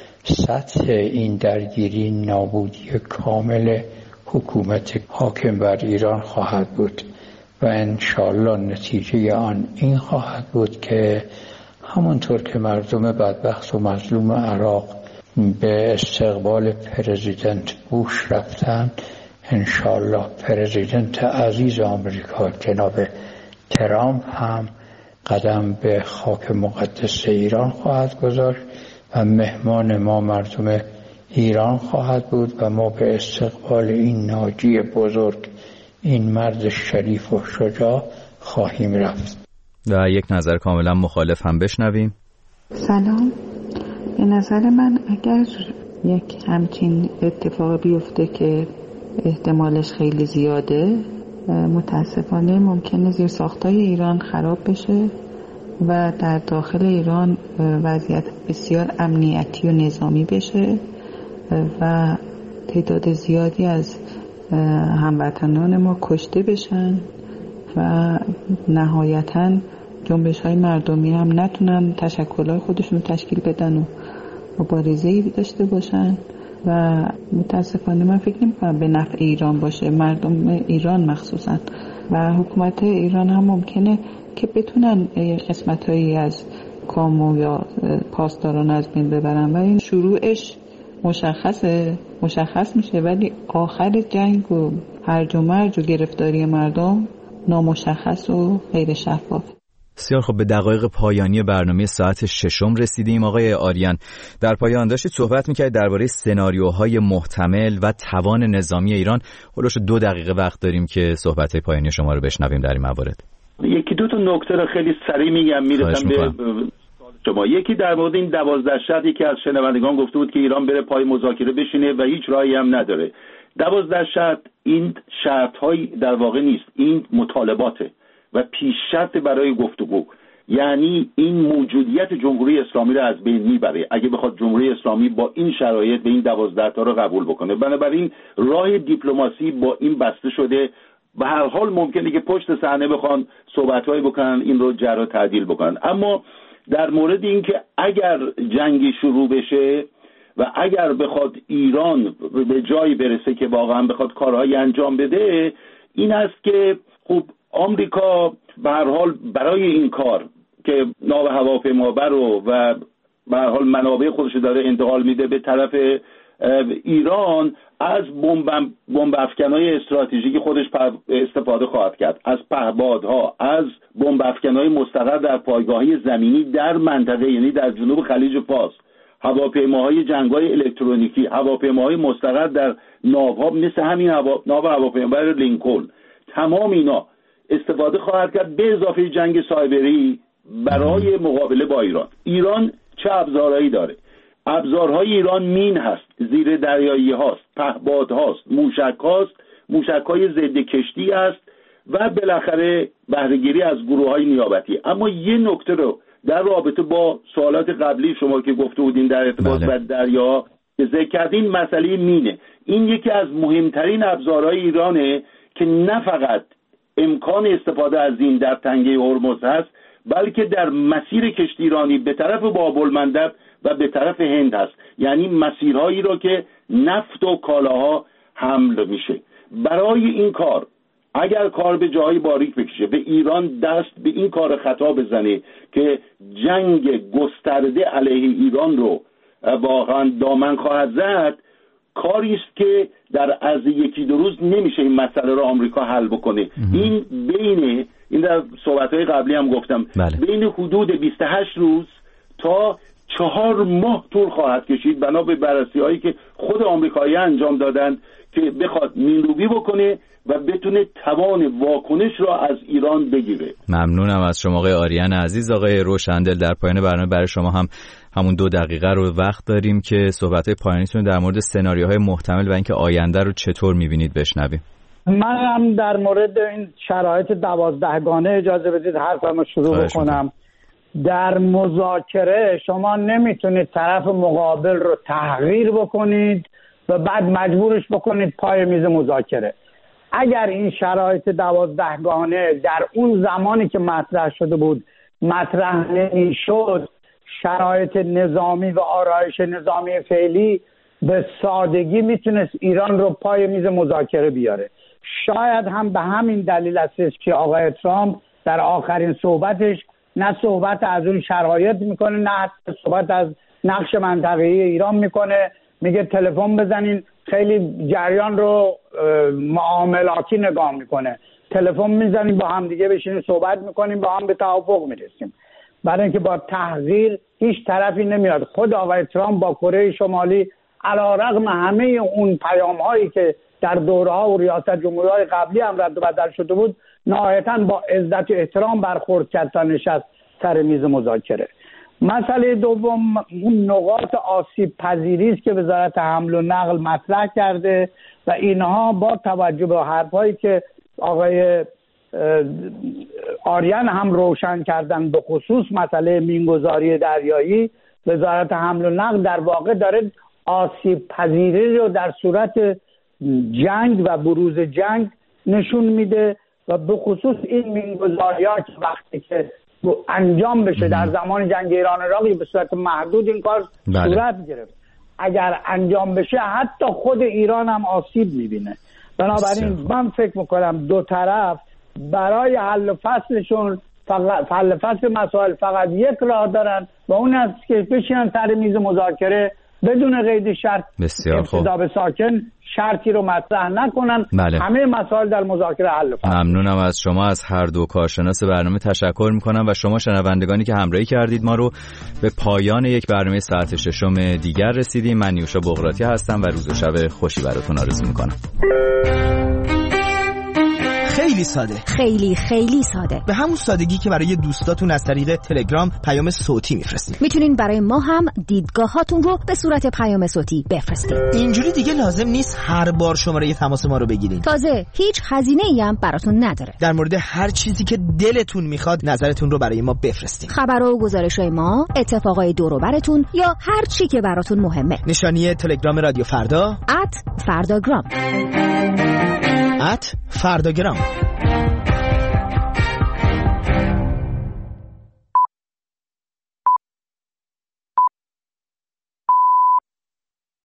W: سطح این درگیری نابودی کامل حکومت حاکم بر ایران خواهد بود و انشالله نتیجه آن این خواهد بود که همونطور که مردم بدبخت و مظلوم عراق به استقبال پرزیدنت بوش رفتن، انشالله پرزیدنت عزیز آمریکا جناب ترامپ هم قدم به خاک مقدس ایران خواهد گذاشت و مهمان ما مردم ایران خواهد بود و ما به استقبال این ناجی بزرگ، این مرد شریف و شجاع خواهیم رفت.
E: و یک نظر کاملا مخالف هم بشنویم.
X: سلام. به نظر من اگر یک همچین اتفاق بیفته که احتمالش خیلی زیاده، متاسفانه ممکنه زیرساختای ایران خراب بشه و در داخل ایران وضعیت بسیار امنیتی و نظامی بشه و تعداد زیادی از هموطنان ما کشته بشن و نهایتاً جنبش‌های مردمی هم نتونن تشکل‌های خودشون رو تشکیل بدن و مبارزه‌ای داشته باشن و متاسفانه من فکر نمی‌کنم به نفع ایران باشه، مردم ایران مخصوصاً و حکومت ایران هم ممکنه که بتونن قسمت‌هایی از کامو یا پاسداران از بین ببرن و این شروعش مشخص میشه، ولی آخر جنگ و هرج و مرج و گرفتاری مردم نامشخص و غیر شفاف.
E: بسیار خب، به دقایق پایانی برنامه ساعت 6 رسیدیم. آقای آریان، در پایان داشتید صحبت میکرد درباره سناریوهای محتمل و توان نظامی ایران. خلاص 2 دقیقه وقت داریم که صحبت پایانی شما رو بشنویم در این موارد.
F: یکی دو تا نکته رو خیلی سریع میگم میرسم به شما. یکی در مورد این 12 شرط، یکی از شنوندگان گفته بود که ایران بره پای مذاکره بشینه و هیچ راهی هم نداره. 12 شرط این شرط‌های در واقع نیست، این مطالباته و پیش شرط برای گفتگو. یعنی این موجودیت جمهوری اسلامی رو از بین میبره اگه بخواد جمهوری اسلامی با این شرایط به این 12 تا رو قبول بکنه. بنابراین راه دیپلماسی با این بسته شده. به هر حال ممکنه که پشت صحنه بخوان صحبت‌هایی بکنن، این رو جر و تعدیل بکنن. اما در مورد این که اگر جنگی شروع بشه و اگر بخواد ایران به جایی برسه که واقعا بخواد کارهایی انجام بده، این است که خب آمریکا به هر حال برای این کار که ناو هواپیمابر و به هر حال منابع خودش داره انتقال میده به طرف ایران، از بمب افکنهای استراتژیک خودش استفاده خواهد کرد، از پهپادها، از بمب افکنهای مستقر در پایگاهی زمینی در منطقه، یعنی در جنوب خلیج فارس، هواپیماهای جنگی الکترونیکی، هواپیماهای مستقر در ناوها مثل همین ناو هواپیمابر لینکلن، تمام اینا استفاده خواهد کرد، به اضافه جنگ سایبری برای مقابله با ایران. ایران چه ابزارهایی داره؟ ابزارهای ایران مین هست، زیر دریایی هاست، پهپاد هاست، موشک هاست، موشک های ضد کشتی است و بالاخره بهره‌گیری از گروه های نیابتی. اما یه نکته رو در رابطه با سوالات قبلی شما که گفته بودین در ارتباط با دریا که ذکر کردین، مسئله مینه. این یکی از مهمترین ابزارهای ایرانه که نه فقط امکان استفاده از این در تنگه هرمز هست، بلکه در مسیر کشتیرانی به طرف باب‌المندب و به طرف هند هست. یعنی مسیرهایی رو که نفت و کالاها حمل میشه. برای این کار اگر کار به جایی باریک بکشه، به ایران دست به این کار خطا بزنه که جنگ گسترده علیه ایران رو واقعا دامن خواهد زد، کاری است که در از 1-2 روز نمیشه این مسئله رو آمریکا حل بکنه. این در صحبت‌های قبلی هم گفتم، بین حدود 28 روز تا 4 ماه طول خواهد کشید بنا به بررسی‌هایی که خود آمریکایی انجام دادند که بخواد مینروبی بکنه و بتونه توان واکنش را از ایران بگیره.
E: ممنونم از شما آقای آریان عزیز. آقای روشندل، در پایان برنامه برای شما هم همون 2 دقیقه رو وقت داریم که صحبت‌های پایانیتون در مورد سناریوهای محتمل و اینکه آینده رو چطور می‌بینید بشنویم.
G: من هم در مورد این شرایط 12 گانه اجازه بدید حرفمو شروع بکنم. در مذاکره شما نمیتونید طرف مقابل رو تحقیر بکنید و بعد مجبورش بکنید پای میز مذاکره. اگر این شرایط 12 گانه در اون زمانی که مطرح شده بود مطرح نمیشد، شرایط نظامی و آرایش نظامی فعلی به سادگی میتونست ایران رو پای میز مذاکره بیاره. شاید هم به همین دلیل است که آقای ترامپ در آخرین صحبتش نه صحبت از اون شرایط میکنه، نه صحبت از نقش منطقه‌ای ایران میکنه. میگه تلفن بزنین، خیلی جریان رو معاملاتی نگاه میکنه. تلفن میزنیم با هم دیگه بشینیم صحبت میکنیم، با هم به توافق میرسیم. برای اینکه با تحقیر هیچ طرفی نمیاد. خود آقای ترامپ با کره شمالی علیرغم همه اون پیام‌هایی که در دوره‌ها و ریاست جمهوری‌های قبلی هم رد و بدل شده بود، نهایتاً با عزت و احترام برخورد کرد تا نشست سر میز مذاکره. مسئله دوم اون نقاط آسیب پذیری است که وزارت حمل و نقل مطرح کرده و اینها با توجه به حرفایی که آقای آریان هم روشن کردن به خصوص مسئله مینگذاری دریایی، وزارت حمل و نقل در واقع داره آسیب پذیری رو در صورت جنگ و بروز جنگ نشون میده و به خصوص این مینگذاریات وقتی که انجام بشه در زمان جنگ ایران عراق به صورت محدود این کار صورت گرفت. اگر انجام بشه حتی خود ایران هم آسیب میبینه. بنابراین من فکر میکنم دو طرف برای حل فصلشون حل فصل مسائل فقط یک راه دارن و اون است که بشینن سر میز مذاکره بدون قید شرط
E: ابتدا
G: به ساکن شرطی رو مطرح نکنن.
E: بله.
G: همه مسائل در مذاکره حل کنن.
E: ممنونم از شما، از هر دو کارشناس برنامه تشکر میکنم و شما شنوندگانی که همراهی کردید. ما رو به پایان یک برنامه ساعت 6 دیگر رسیدیم. من نیوشا بغراتی هستم و روز و شب خوشی براتون آرزو میکنم.
A: خیلی ساده،
C: خیلی ساده،
A: به همون سادگی که برای دوستاتون از طریق تلگرام پیام صوتی میفرستید.
C: میتونین برای ما هم دیدگاهاتون رو به صورت پیام صوتی بفرستید.
A: اینجوری دیگه لازم نیست هر بار شماره تماس ما رو بگیرید.
C: تازه هیچ هزینه‌ای هم براتون نداره.
A: در مورد هر چیزی که دلتون میخواد نظرتون رو برای ما بفرستید.
C: خبرها و گزارش‌های ما، اتفاقای دور و برتون یا هر چی که براتون مهمه.
A: نشانی تلگرام رادیو فردا
C: @فرداگرام.
A: @فرداگرام.